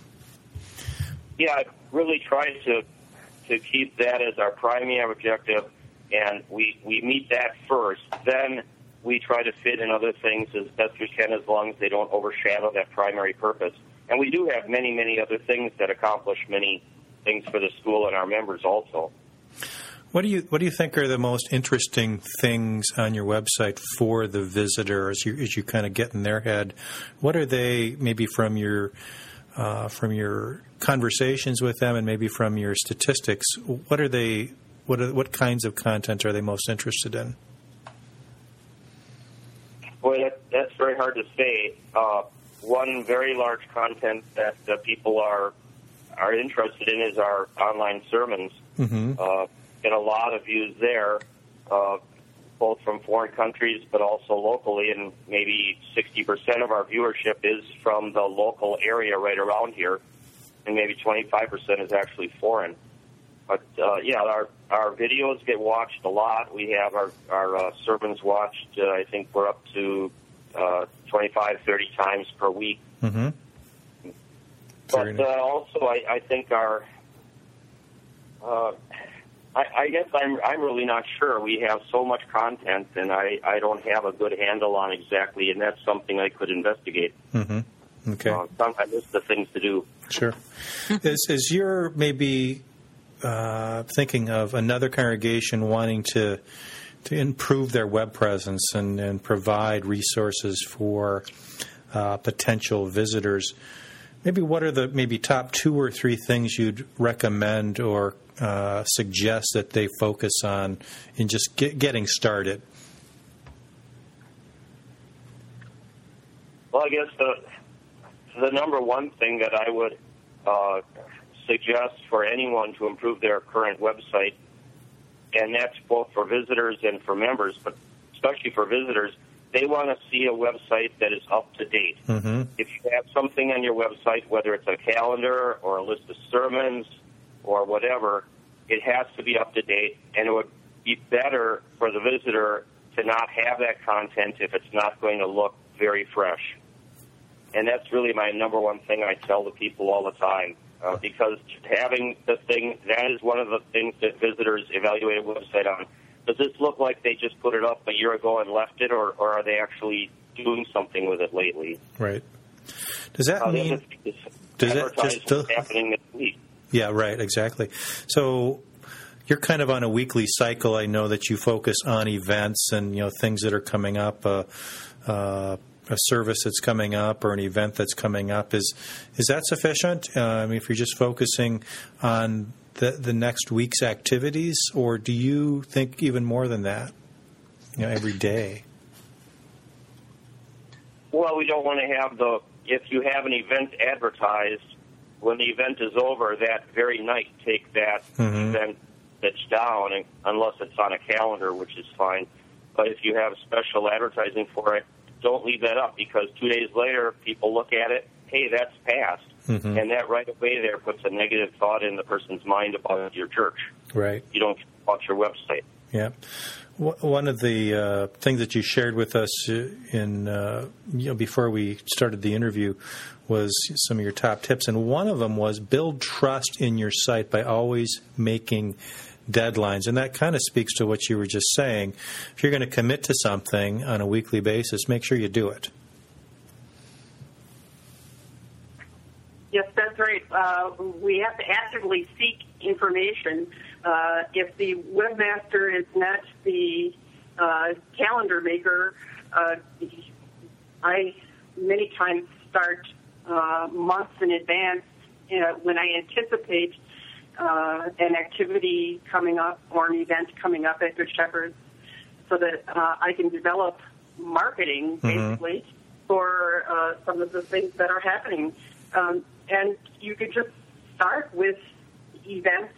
Yeah, I really try to to keep that as our primary objective, and we, we meet that first. Then we try to fit in other things as best we can, as long as they don't overshadow that primary purpose. And we do have many, many other things that accomplish many things for the school and our members also. What do you what do you think are the most interesting things on your website for the visitor as you as you kind of get in their head? What are they, maybe from your uh, from your conversations with them, and maybe from your statistics? What are they? What are, what kinds of content are they most interested in? Boy, that, that's very hard to say. Uh, one very large content that uh, people are are interested in is our online sermons. Mm-hmm. Uh, get a lot of views there, uh, both from foreign countries but also locally, and maybe sixty percent of our viewership is from the local area right around here, and maybe twenty-five percent is actually foreign. But, uh, yeah, our our videos get watched a lot. We have our, our uh, sermons watched, uh, I think we're up to uh, twenty-five, thirty times per week. Mm-hmm. But uh, also, I, I think our, uh, I, I guess I'm I'm really not sure. We have so much content, and I, I don't have a good handle on exactly, and that's something I could investigate. Mm-hmm. Okay. Uh, sometimes it's the things to do. Sure. Is is your maybe uh, thinking of another congregation wanting to to improve their web presence and, and provide resources for uh, potential visitors? maybe what are the maybe top two or three things you'd recommend or uh, suggest that they focus on in just get, getting started? Well, I guess the the number one thing that I would uh, suggest for anyone to improve their current website, and that's both for visitors and for members, but especially for visitors, they want to see a website that is up to date. Mm-hmm. If you have something on your website, whether it's a calendar or a list of sermons or whatever, it has to be up to date, and it would be better for the visitor to not have that content if it's not going to look very fresh. And that's really my number one thing I tell the people all the time, uh, because having the thing, that is one of the things that visitors evaluate a website on. Does this look like they just put it up a year ago and left it, or, or are they actually doing something with it lately? Right. Does that uh, mean... Does it just what's happening this week? Yeah, right, exactly. So you're kind of on a weekly cycle. I know that you focus on events and, you know, things that are coming up, uh, uh, a service that's coming up or an event that's coming up. Is is that sufficient? Uh, I mean, if you're just focusing on the, the next week's activities, or do you think even more than that, you know, every day? Well, we don't want to have the, if you have an event advertised, when the event is over, that very night, take that mm-hmm. event that's down, unless it's on a calendar, which is fine. But if you have special advertising for it, don't leave that up, because two days later, people look at it, hey, that's passed. Mm-hmm. And that right away there puts a negative thought in the person's mind about your church. Right. You don't about your website. Yeah. One of the uh, things that you shared with us in uh, you know before we started the interview was some of your top tips, and one of them was build trust in your site by always making deadlines. And that kind of speaks to what you were just saying. If you're going to commit to something on a weekly basis, make sure you do it. Yes, that's right. Uh, we have to actively seek information. Uh, if the webmaster is not the uh, calendar maker, uh, I many times start uh, months in advance uh, when I anticipate uh, an activity coming up or an event coming up at Good Shepherd, so that uh, I can develop marketing, basically, mm-hmm. for uh, some of the things that are happening. Um, and you could just start with events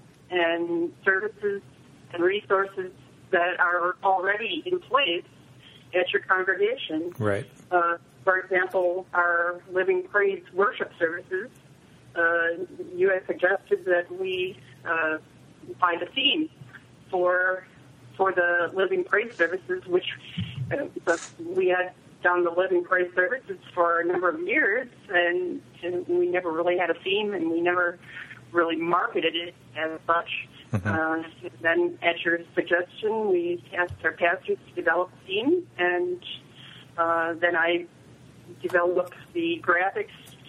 and services and resources that are already in place at your congregation. Right. Uh, for example, our Living Praise worship services, uh, you had suggested that we uh, find a theme for for the Living Praise services, which uh, we had done the Living Praise services for a number of years, and, and we never really had a theme, and we never really marketed it as such. Mm-hmm. Uh, then, at your suggestion, we asked our pastors to develop a theme, and uh, then I developed the graphics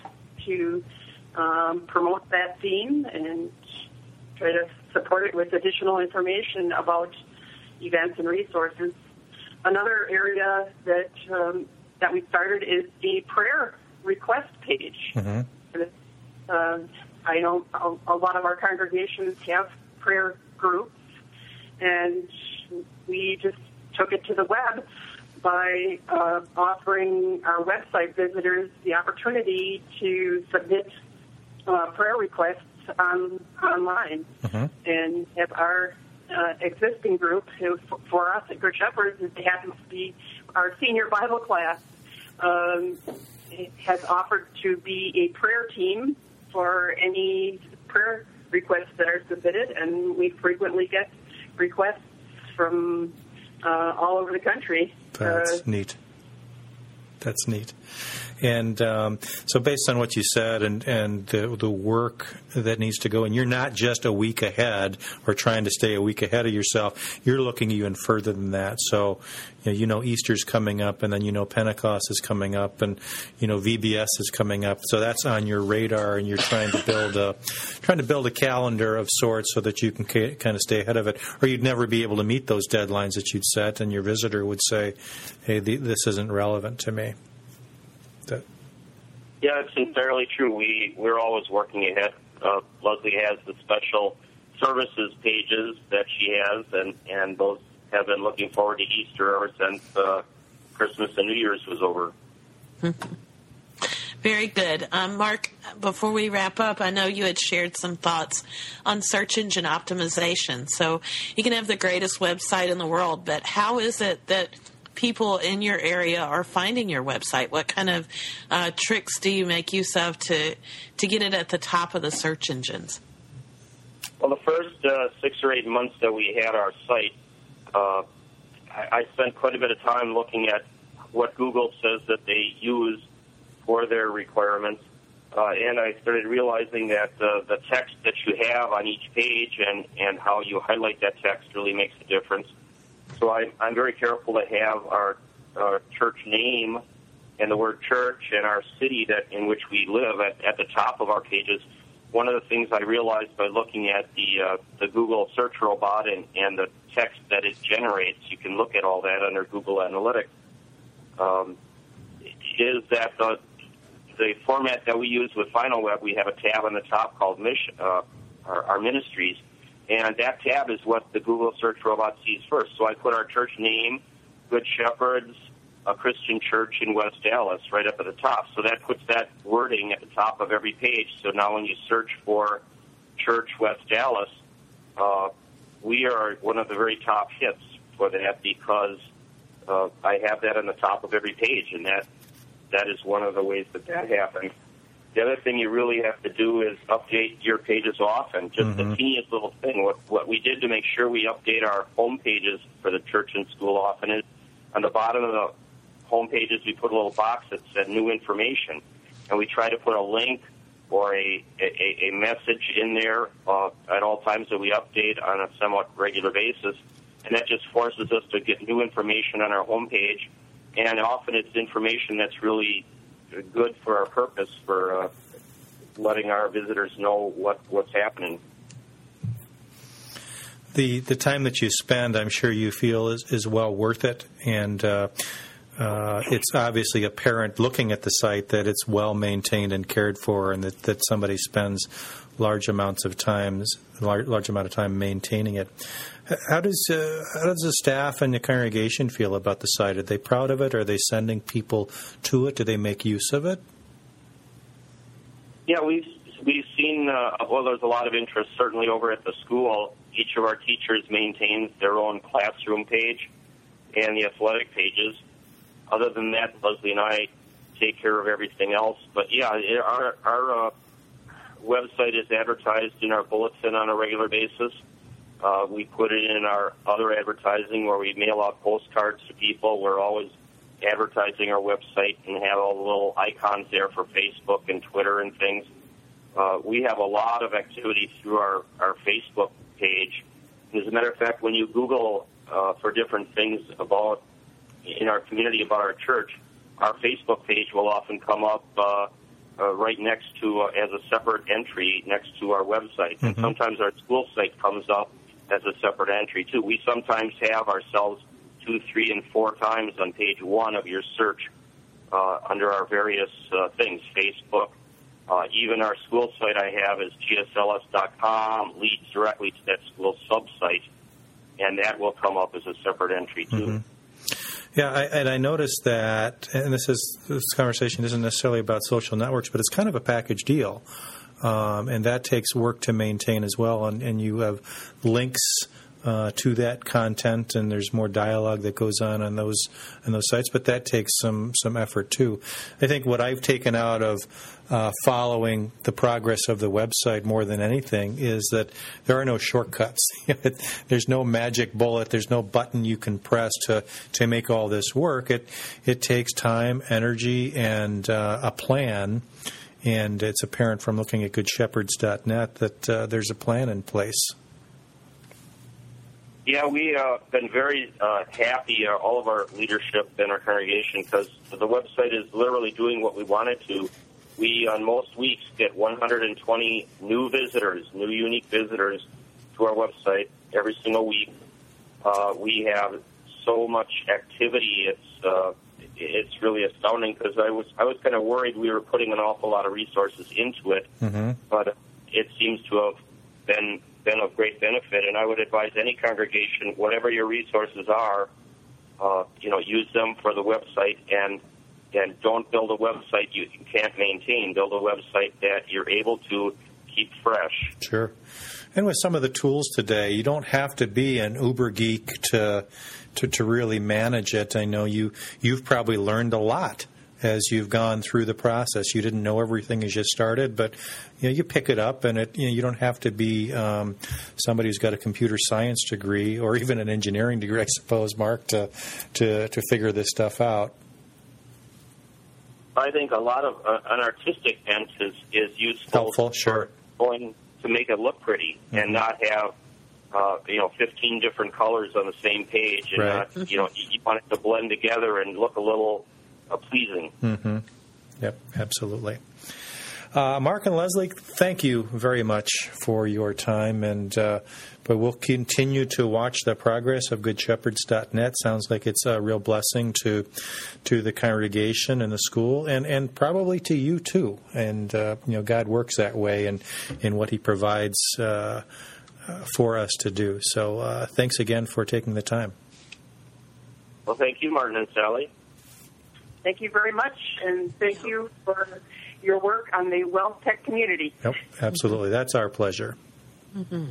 to um, promote that theme and try to support it with additional information about events and resources. Another area that um, that we started is the prayer request page. Mm-hmm. Uh, I know a, a lot of our congregations have prayer groups, and we just took it to the web by uh, offering our website visitors the opportunity to submit uh, prayer requests on, online, mm-hmm. and have our uh, existing group, who for us at Good Shepherd, it happens to be our senior Bible class, um, has offered to be a prayer team for any prayer requests that are submitted, and we frequently get requests from uh, all over the country. That's uh, neat. That's neat. And um, so based on what you said and, and the, the work that needs to go, and you're not just a week ahead or trying to stay a week ahead of yourself, you're looking even further than that. So, you know, you know Easter's coming up, and then you know Pentecost is coming up, and, you know, V B S is coming up. So that's on your radar, and you're trying to build a, trying to build a calendar of sorts so that you can ca- kind of stay ahead of it. Or you'd never be able to meet those deadlines that you'd set, and your visitor would say, hey, the, this isn't relevant to me. That, Yeah, it's entirely true. We, we're always working ahead. Uh, Leslie has the special services pages that she has, and, and those have been looking forward to Easter ever since uh, Christmas and New Year's was over. Very good. Um, Mark, before we wrap up, I know you had shared some thoughts on search engine optimization. So you can have the greatest website in the world, but how is it that people in your area are finding your website? What kind of uh, tricks do you make use of to, to get it at the top of the search engines? Well, the first uh, six or eight months that we had our site, uh, I, I spent quite a bit of time looking at what Google says that they use for their requirements, uh, and I started realizing that uh, the text that you have on each page and, and how you highlight that text really makes a difference. So I, I'm very careful to have our, our church name and the word church and our city that in which we live at, at the top of our pages. One of the things I realized by looking at the uh, the Google search robot and, and the text that it generates, you can look at all that under Google Analytics, um, is that the the format that we use with FinalWeb, we have a tab on the top called mission, uh, our, our ministries, and that tab is what the Google search robot sees first. So I put our church name, Good Shepherds, a Christian church in West Dallas, right up at the top. So that puts that wording at the top of every page. So now when you search for Church West Dallas, uh, we are one of the very top hits for that because uh, I have that on the top of every page, and that that is one of the ways that that happens. The other thing you really have to do is update your pages often, just mm-hmm. the teeniest little thing. What, what we did to make sure we update our home pages for the church and school often is on the bottom of the home pages we put a little box that said new information, and we try to put a link or a, a, a message in there uh, at all times that we update on a somewhat regular basis, and that just forces us to get new information on our home page, and often it's information that's really good for our purpose for uh, letting our visitors know what, what's happening. The the time that you spend, I'm sure you feel, is, is well worth it, and uh, uh, it's obviously apparent looking at the site that it's well maintained and cared for, and that, that somebody spends large amounts of times, large, large amount of time maintaining it. How does uh, how does the staff and the congregation feel about the site? Are they proud of it? Are they sending people to it? Do they make use of it? Yeah, we've we've seen. Uh, well, there's a lot of interest certainly over at the school. Each of our teachers maintains their own classroom page and the athletic pages. Other than that, Leslie and I take care of everything else. But yeah, it, our our uh, website is advertised in our bulletin on a regular basis. Uh, we put it in our other advertising where we mail out postcards to people. We're always advertising our website and have all the little icons there for Facebook and Twitter and things. Uh, we have a lot of activity through our, our Facebook page. As a matter of fact, when you Google uh, for different things about in our community about our church, our Facebook page will often come up uh, uh, right next to, uh, as a separate entry next to our website. Mm-hmm. And sometimes our school site comes up as a separate entry, too. We sometimes have ourselves two, three, and four times on page one of your search uh, under our various uh, things, Facebook. Uh, even our school site I have is G S L S dot com, leads directly to that school sub-site, and that will come up as a separate entry, too. Mm-hmm. Yeah, I, and I noticed that, and this is this conversation isn't necessarily about social networks, but it's kind of a package deal. Um, and that takes work to maintain as well, and, and you have links uh, to that content, and there's more dialogue that goes on on those on those sites, but that takes some some effort too. I think what I've taken out of uh, following the progress of the website more than anything is that there are no shortcuts. There's no magic bullet. There's no button you can press to to make all this work. It it takes time, energy, and uh, a plan. And it's apparent from looking at good shepherds dot net that uh, there's a plan in place. Yeah, we've uh, been very uh, happy, uh, all of our leadership and our congregation, because the website is literally doing what we want it to. We, on most weeks, get one hundred twenty new visitors, new unique visitors to our website every single week. Uh, we have so much activity. It's uh, it's really astounding because I was I was kind of worried we were putting an awful lot of resources into it, mm-hmm. but it seems to have been been of great benefit. And I would advise any congregation, whatever your resources are, uh, you know, use them for the website, and and don't build a website you can't maintain. Build a website that you're able to keep fresh. Sure. And with some of the tools today, you don't have to be an uber geek to to, to really manage it. I know you, you've probably learned a lot as you've gone through the process. You didn't know everything as you started, but you know, you pick it up, and it, you know, you don't have to be um, somebody who's got a computer science degree or even an engineering degree, I suppose, Mark, to to, to figure this stuff out. I think a lot of uh, an artistic bent is, is useful. Helpful, sure. For going to make it look pretty, mm-hmm. and not have uh, you know fifteen different colors on the same page, and right. not, you know you want it to blend together and look a little uh, pleasing. Mm-hmm. Yep, absolutely. Uh, Mark and Leslie, thank you very much for your time, and uh, but we'll continue to watch the progress of good shepherds dot net. Sounds like it's a real blessing to to the congregation and the school, and, and probably to you too. And uh, you know, God works that way, and in what He provides uh, uh, for us to do. So, uh, thanks again for taking the time. Well, thank you, Martin and Sally. Thank you very much, and thank you for your work on the WellsTech community. Yep, absolutely. That's our pleasure. Mm-hmm.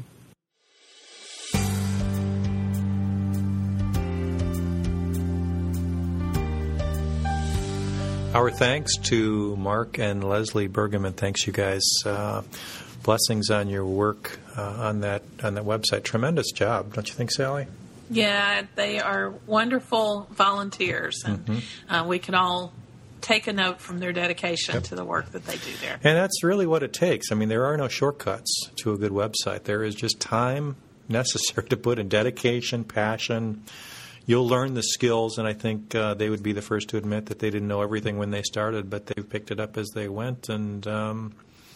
Our thanks to Mark and Leslie Bergman. Thanks, you guys. Uh, blessings on your work uh, on that on that website. Tremendous job, don't you think, Sally? Yeah, they are wonderful volunteers, and mm-hmm. uh, we can all take a note from their dedication yep. to the work that they do there. And that's really what it takes. I mean, there are no shortcuts to a good website. There is just time necessary to put in, dedication, passion. You'll learn the skills, and I think uh, they would be the first to admit that they didn't know everything when they started, but they picked it up as they went. And um,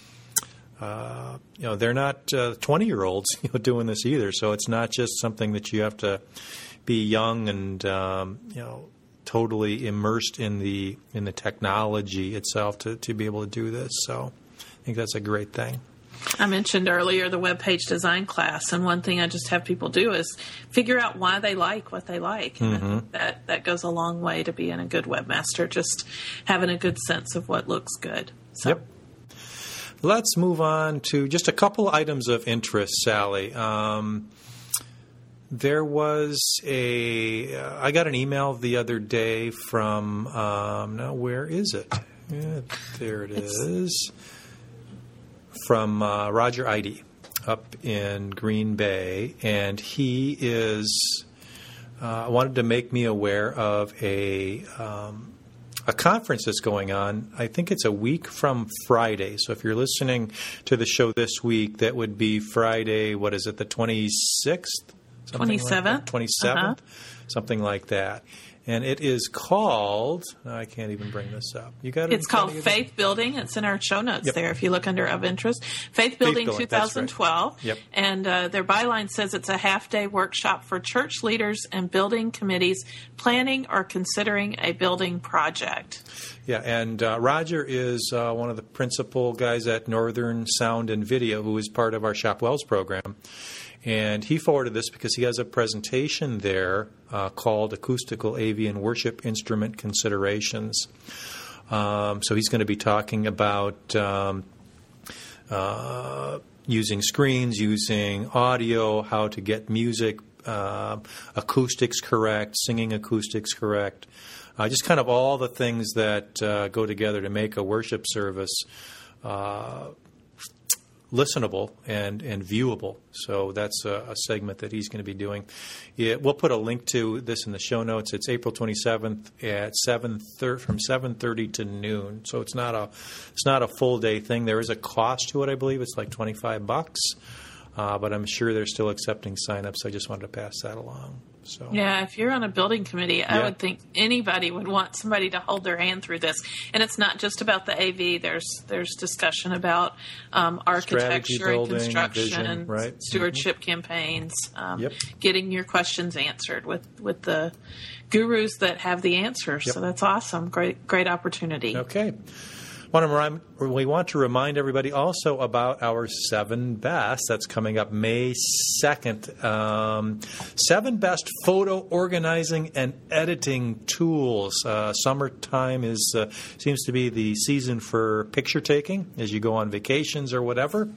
uh, you know, they're not uh, twenty-year-olds you know, doing this either. So it's not just something that you have to be young and um, you know. totally immersed in the in the technology itself to, to be able to do this. So I think that's a great thing. I mentioned earlier the web page design class, and one thing I just have people do is figure out why they like what they like. Mm-hmm. And that, that goes a long way to being a good webmaster, just having a good sense of what looks good. So. Yep. Let's move on to just a couple items of interest, Sally. Um, There was a, uh, I got an email the other day from, um, now where is it? Yeah, there it is. From uh, Roger Eide up in Green Bay, and he is, uh, wanted to make me aware of a, um, a conference that's going on. I think it's a week from Friday. So if you're listening to the show this week, that would be Friday, what is it, the twenty-sixth? twenty-seventh. twenty-seventh, uh-huh. Something like that. And it is called, I can't even bring this up. You got it? It's called Faith Building. It's in our show notes yep. there if you look under Of Interest. Faith Building, Faith Building twenty twelve. Right. Yep. And uh, their byline says it's a half-day workshop for church leaders and building committees planning or considering a building project. Yeah, and uh, Roger is uh, one of the principal guys at Northern Sound and Video, who is part of our Shop Wells program. And he forwarded this because he has a presentation there uh, called Acoustical Avian Worship Instrument Considerations. Um, so he's going to be talking about um, uh, using screens, using audio, how to get music, uh, acoustics correct, singing acoustics correct, uh, just kind of all the things that uh, go together to make a worship service uh listenable and, and viewable. So that's a, a segment that he's going to be doing. Yeah, we'll put a link to this in the show notes. It's April twenty-seventh at seven thirty from seven thirty to noon. So it's not a it's not a full day thing. There is a cost to it, I believe. It's like twenty-five bucks. uh, but I'm sure they're still accepting sign-ups. I just wanted to pass that along. So. Yeah, if you're on a building committee, I yeah. would think anybody would want somebody to hold their hand through this. And it's not just about the A V. There's there's discussion about um, architecture building, and construction, vision, right? stewardship mm-hmm. campaigns, um, yep. getting your questions answered with, with the gurus that have the answers. Yep. So that's awesome. Great great opportunity. Okay. Want to remind, we want to remind everybody also about our Seven Best. That's coming up May second. Um, seven Best Photo Organizing and Editing Tools. Uh, summertime is uh, seems to be the season for picture taking as you go on vacations or whatever.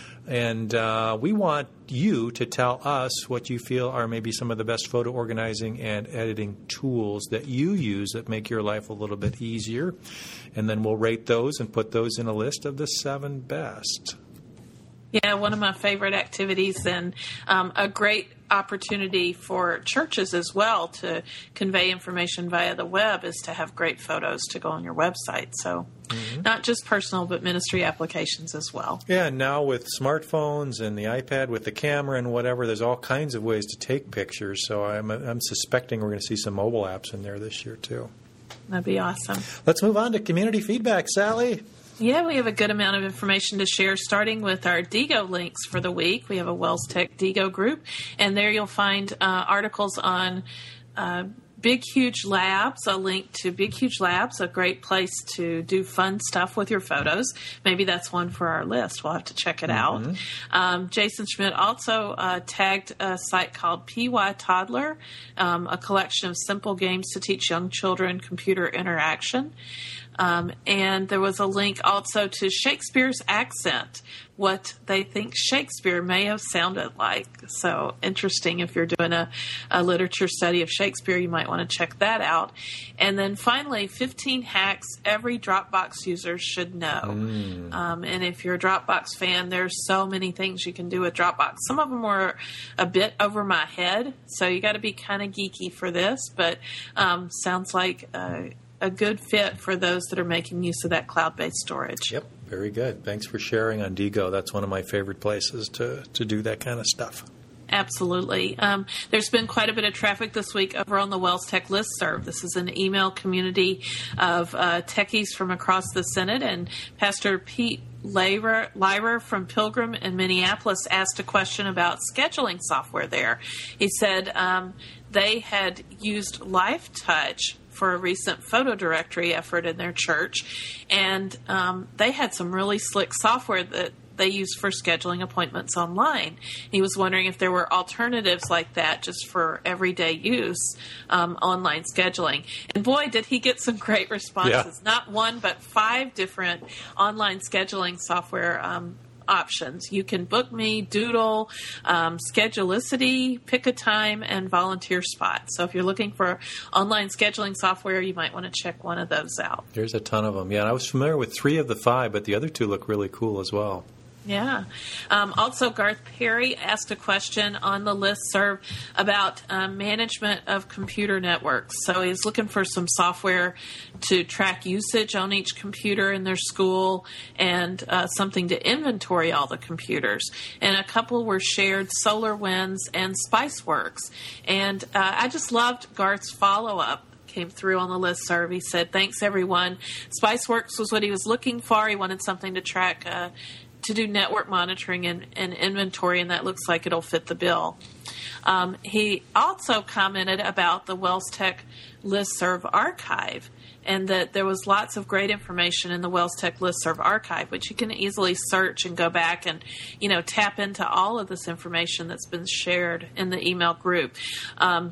And uh, we want you to tell us what you feel are maybe some of the best photo organizing and editing tools that you use that make your life a little bit easier. And then we'll rate those and put those in a list of the seven best. Yeah, one of my favorite activities, and um, a great opportunity for churches as well to convey information via the web is to have great photos to go on your website. So mm-hmm. not just personal, but ministry applications as well. Yeah, now with smartphones and the iPad with the camera and whatever, there's all kinds of ways to take pictures. So I'm, I'm suspecting we're going to see some mobile apps in there this year too. That'd be awesome. Let's move on to community feedback, Sally. Yeah, we have a good amount of information to share, starting with our DIGO links for the week. We have a Wells Tech DIGO group, and there you'll find uh, articles on uh, Big Huge Labs, a link to Big Huge Labs, a great place to do fun stuff with your photos. Maybe that's one for our list. We'll have to check it mm-hmm. out. Um, Jason Schmidt also uh, tagged a site called P Y Toddler, um, a collection of simple games to teach young children computer interaction. Um, and there was a link also to Shakespeare's accent, what they think Shakespeare may have sounded like. So interesting. If you're doing a, a literature study of Shakespeare, you might want to check that out. And then finally, fifteen hacks every Dropbox user should know. Mm. Um, and if you're a Dropbox fan, there's so many things you can do with Dropbox. Some of them are a bit over my head, so you got to be kind of geeky for this, but um, sounds like uh, a good fit for those that are making use of that cloud-based storage. Yep, very good. Thanks for sharing on DIGO. That's one of my favorite places to, to do that kind of stuff. Absolutely. Um, there's been quite a bit of traffic this week over on the Wells Tech listserv. This is an email community of uh, techies from across the Synod, and Pastor Pete Lyra, Lyra from Pilgrim in Minneapolis asked a question about scheduling software there. He said um, they had used LifeTouch for a recent photo directory effort in their church, and um, they had some really slick software that they used for scheduling appointments online. He was wondering if there were alternatives like that just for everyday use, um, online scheduling. And boy, did he get some great responses. Yeah. Not one, but five different online scheduling software um options. You can book me, Doodle, um, Schedulicity, Pick a Time, and Volunteer Spot. So if you're looking for online scheduling software, you might want to check one of those out. There's a ton of them. Yeah, I was familiar with three of the five, but the other two look really cool as well. Yeah. Um, also, Garth Perry asked a question on the listserv about um, management of computer networks. So he's looking for some software to track usage on each computer in their school and uh, something to inventory all the computers. And a couple were shared, SolarWinds and SpiceWorks. And uh, I just loved Garth's follow-up. Came through on the listserv. He said, thanks, everyone. SpiceWorks was what he was looking for. He wanted something to track uh, to do network monitoring and, and inventory, and that looks like it'll fit the bill. Um, he also commented about the Wells Tech listserv archive, and that there was lots of great information in the Wells Tech listserv archive, which you can easily search and go back and, you know, tap into all of this information that's been shared in the email group. Um,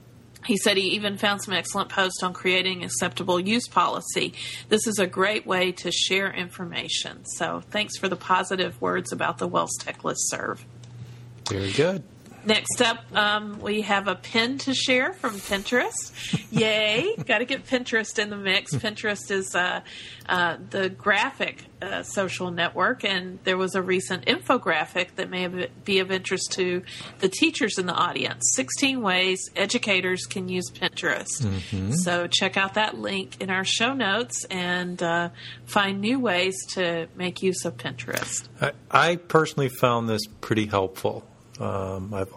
He said he even found some excellent posts on creating acceptable use policy. This is a great way to share information. So thanks for the positive words about the Wells Tech listserv. Very good. Next up, um, we have a pin to share from Pinterest. Yay! Got to get Pinterest in the mix. Pinterest is uh, uh, the graphic uh, social network, and there was a recent infographic that may have, be of interest to the teachers in the audience. sixteen ways educators can use Pinterest. Mm-hmm. So check out that link in our show notes and uh, find new ways to make use of Pinterest. I, I personally found this pretty helpful. Um, I've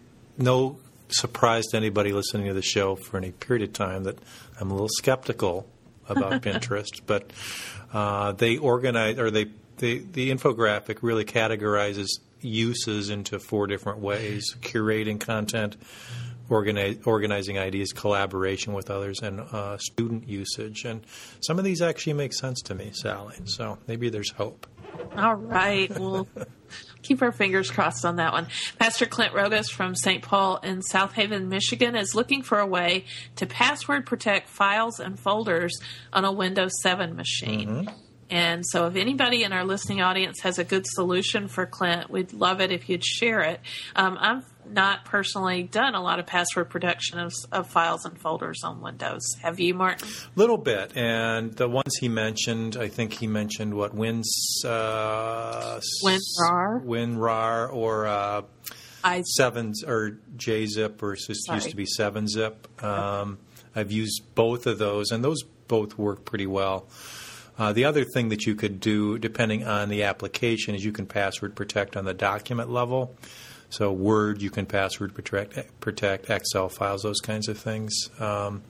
no surprise to anybody listening to the show for any period of time that I'm a little skeptical about Pinterest, but uh, they organize or they, they the infographic really categorizes uses into four different ways: curating content, organize, organizing ideas, collaboration with others, and uh, student usage. And some of these actually make sense to me, Sally. So maybe there's hope. All right. Well, keep our fingers crossed on that one. Pastor Clint Rogas from Saint Paul in South Haven, Michigan, is looking for a way to password protect files and folders on a Windows seven machine. Mm-hmm. And so if anybody in our listening audience has a good solution for Clint, we'd love it if you'd share it. Um, I've not personally done a lot of password protection of, of files and folders on Windows. Have you, Martin? A little bit. And the ones he mentioned, I think he mentioned what, Wins, uh, WinRAR? WinRAR or uh, I, seven or J zip, or it used to be seven zip. Um, I've used both of those, and those both work pretty well. Uh, the other thing that you could do, depending on the application, is you can password protect on the document level. So Word, you can password protect, protect Excel files, those kinds of things. Um,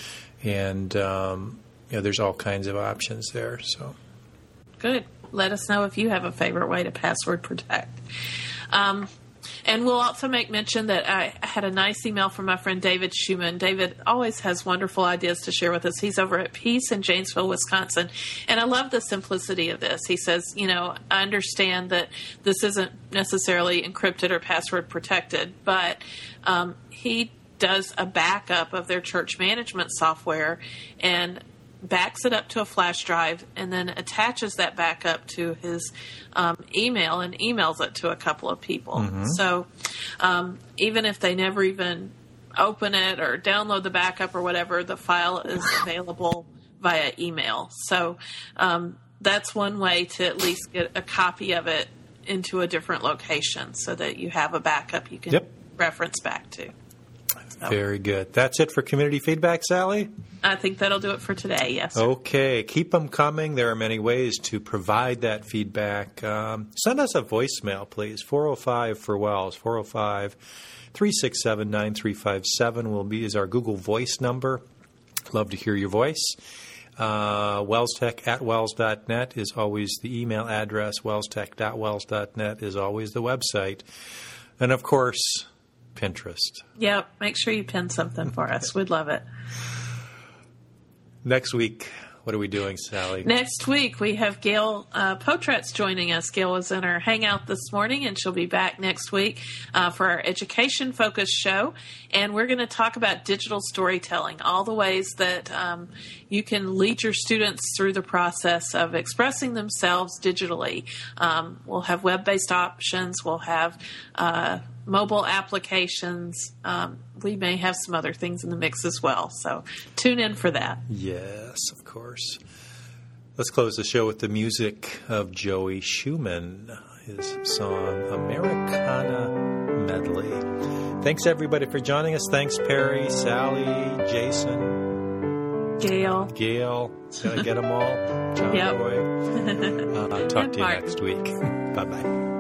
and um, you know, there's all kinds of options there. So good. Let us know if you have a favorite way to password protect. Um, And we'll also make mention that I had a nice email from my friend David Schumann. David always has wonderful ideas to share with us. He's over at Peace in Janesville, Wisconsin. And I love the simplicity of this. He says, you know, I understand that this isn't necessarily encrypted or password protected, but um, he does a backup of their church management software and backs it up to a flash drive and then attaches that backup to his um, email and emails it to a couple of people. Mm-hmm. So um, even if they never even open it or download the backup or whatever, the file is available via email. So um, that's one way to at least get a copy of it into a different location so that you have a backup you can yep. reference back to. So. Very good. That's it for community feedback, Sally? I think that'll do it for today, yes. Okay. Keep them coming. There are many ways to provide that feedback. Um, send us a voicemail, please. four oh five for Wells, four oh five, three six seven, nine three five seven will be is our Google Voice number. Love to hear your voice. Uh, WellsTech at wells dot net is always the email address. WellsTech dot wells dot net is always the website. And, of course, Pinterest. Yep. Make sure you pin something for us. We'd love it. Next week, what are we doing, Sally? Next week, we have Gail uh, Potratz joining us. Gail was in our hangout this morning, and she'll be back next week uh, for our education-focused show. And we're going to talk about digital storytelling, all the ways that um, you can lead your students through the process of expressing themselves digitally. Um, we'll have web-based options. We'll have uh, mobile applications. Um, we may have some other things in the mix as well. So tune in for that. Yes, of course. Let's close the show with the music of Joey Schumann, his song Americana Medley. Thanks, everybody, for joining us. Thanks, Perry, Sally, Jason, Gail. Gail. Did I get them all? John yep. Roy. Uh, I'll talk to you next week. Bye-bye.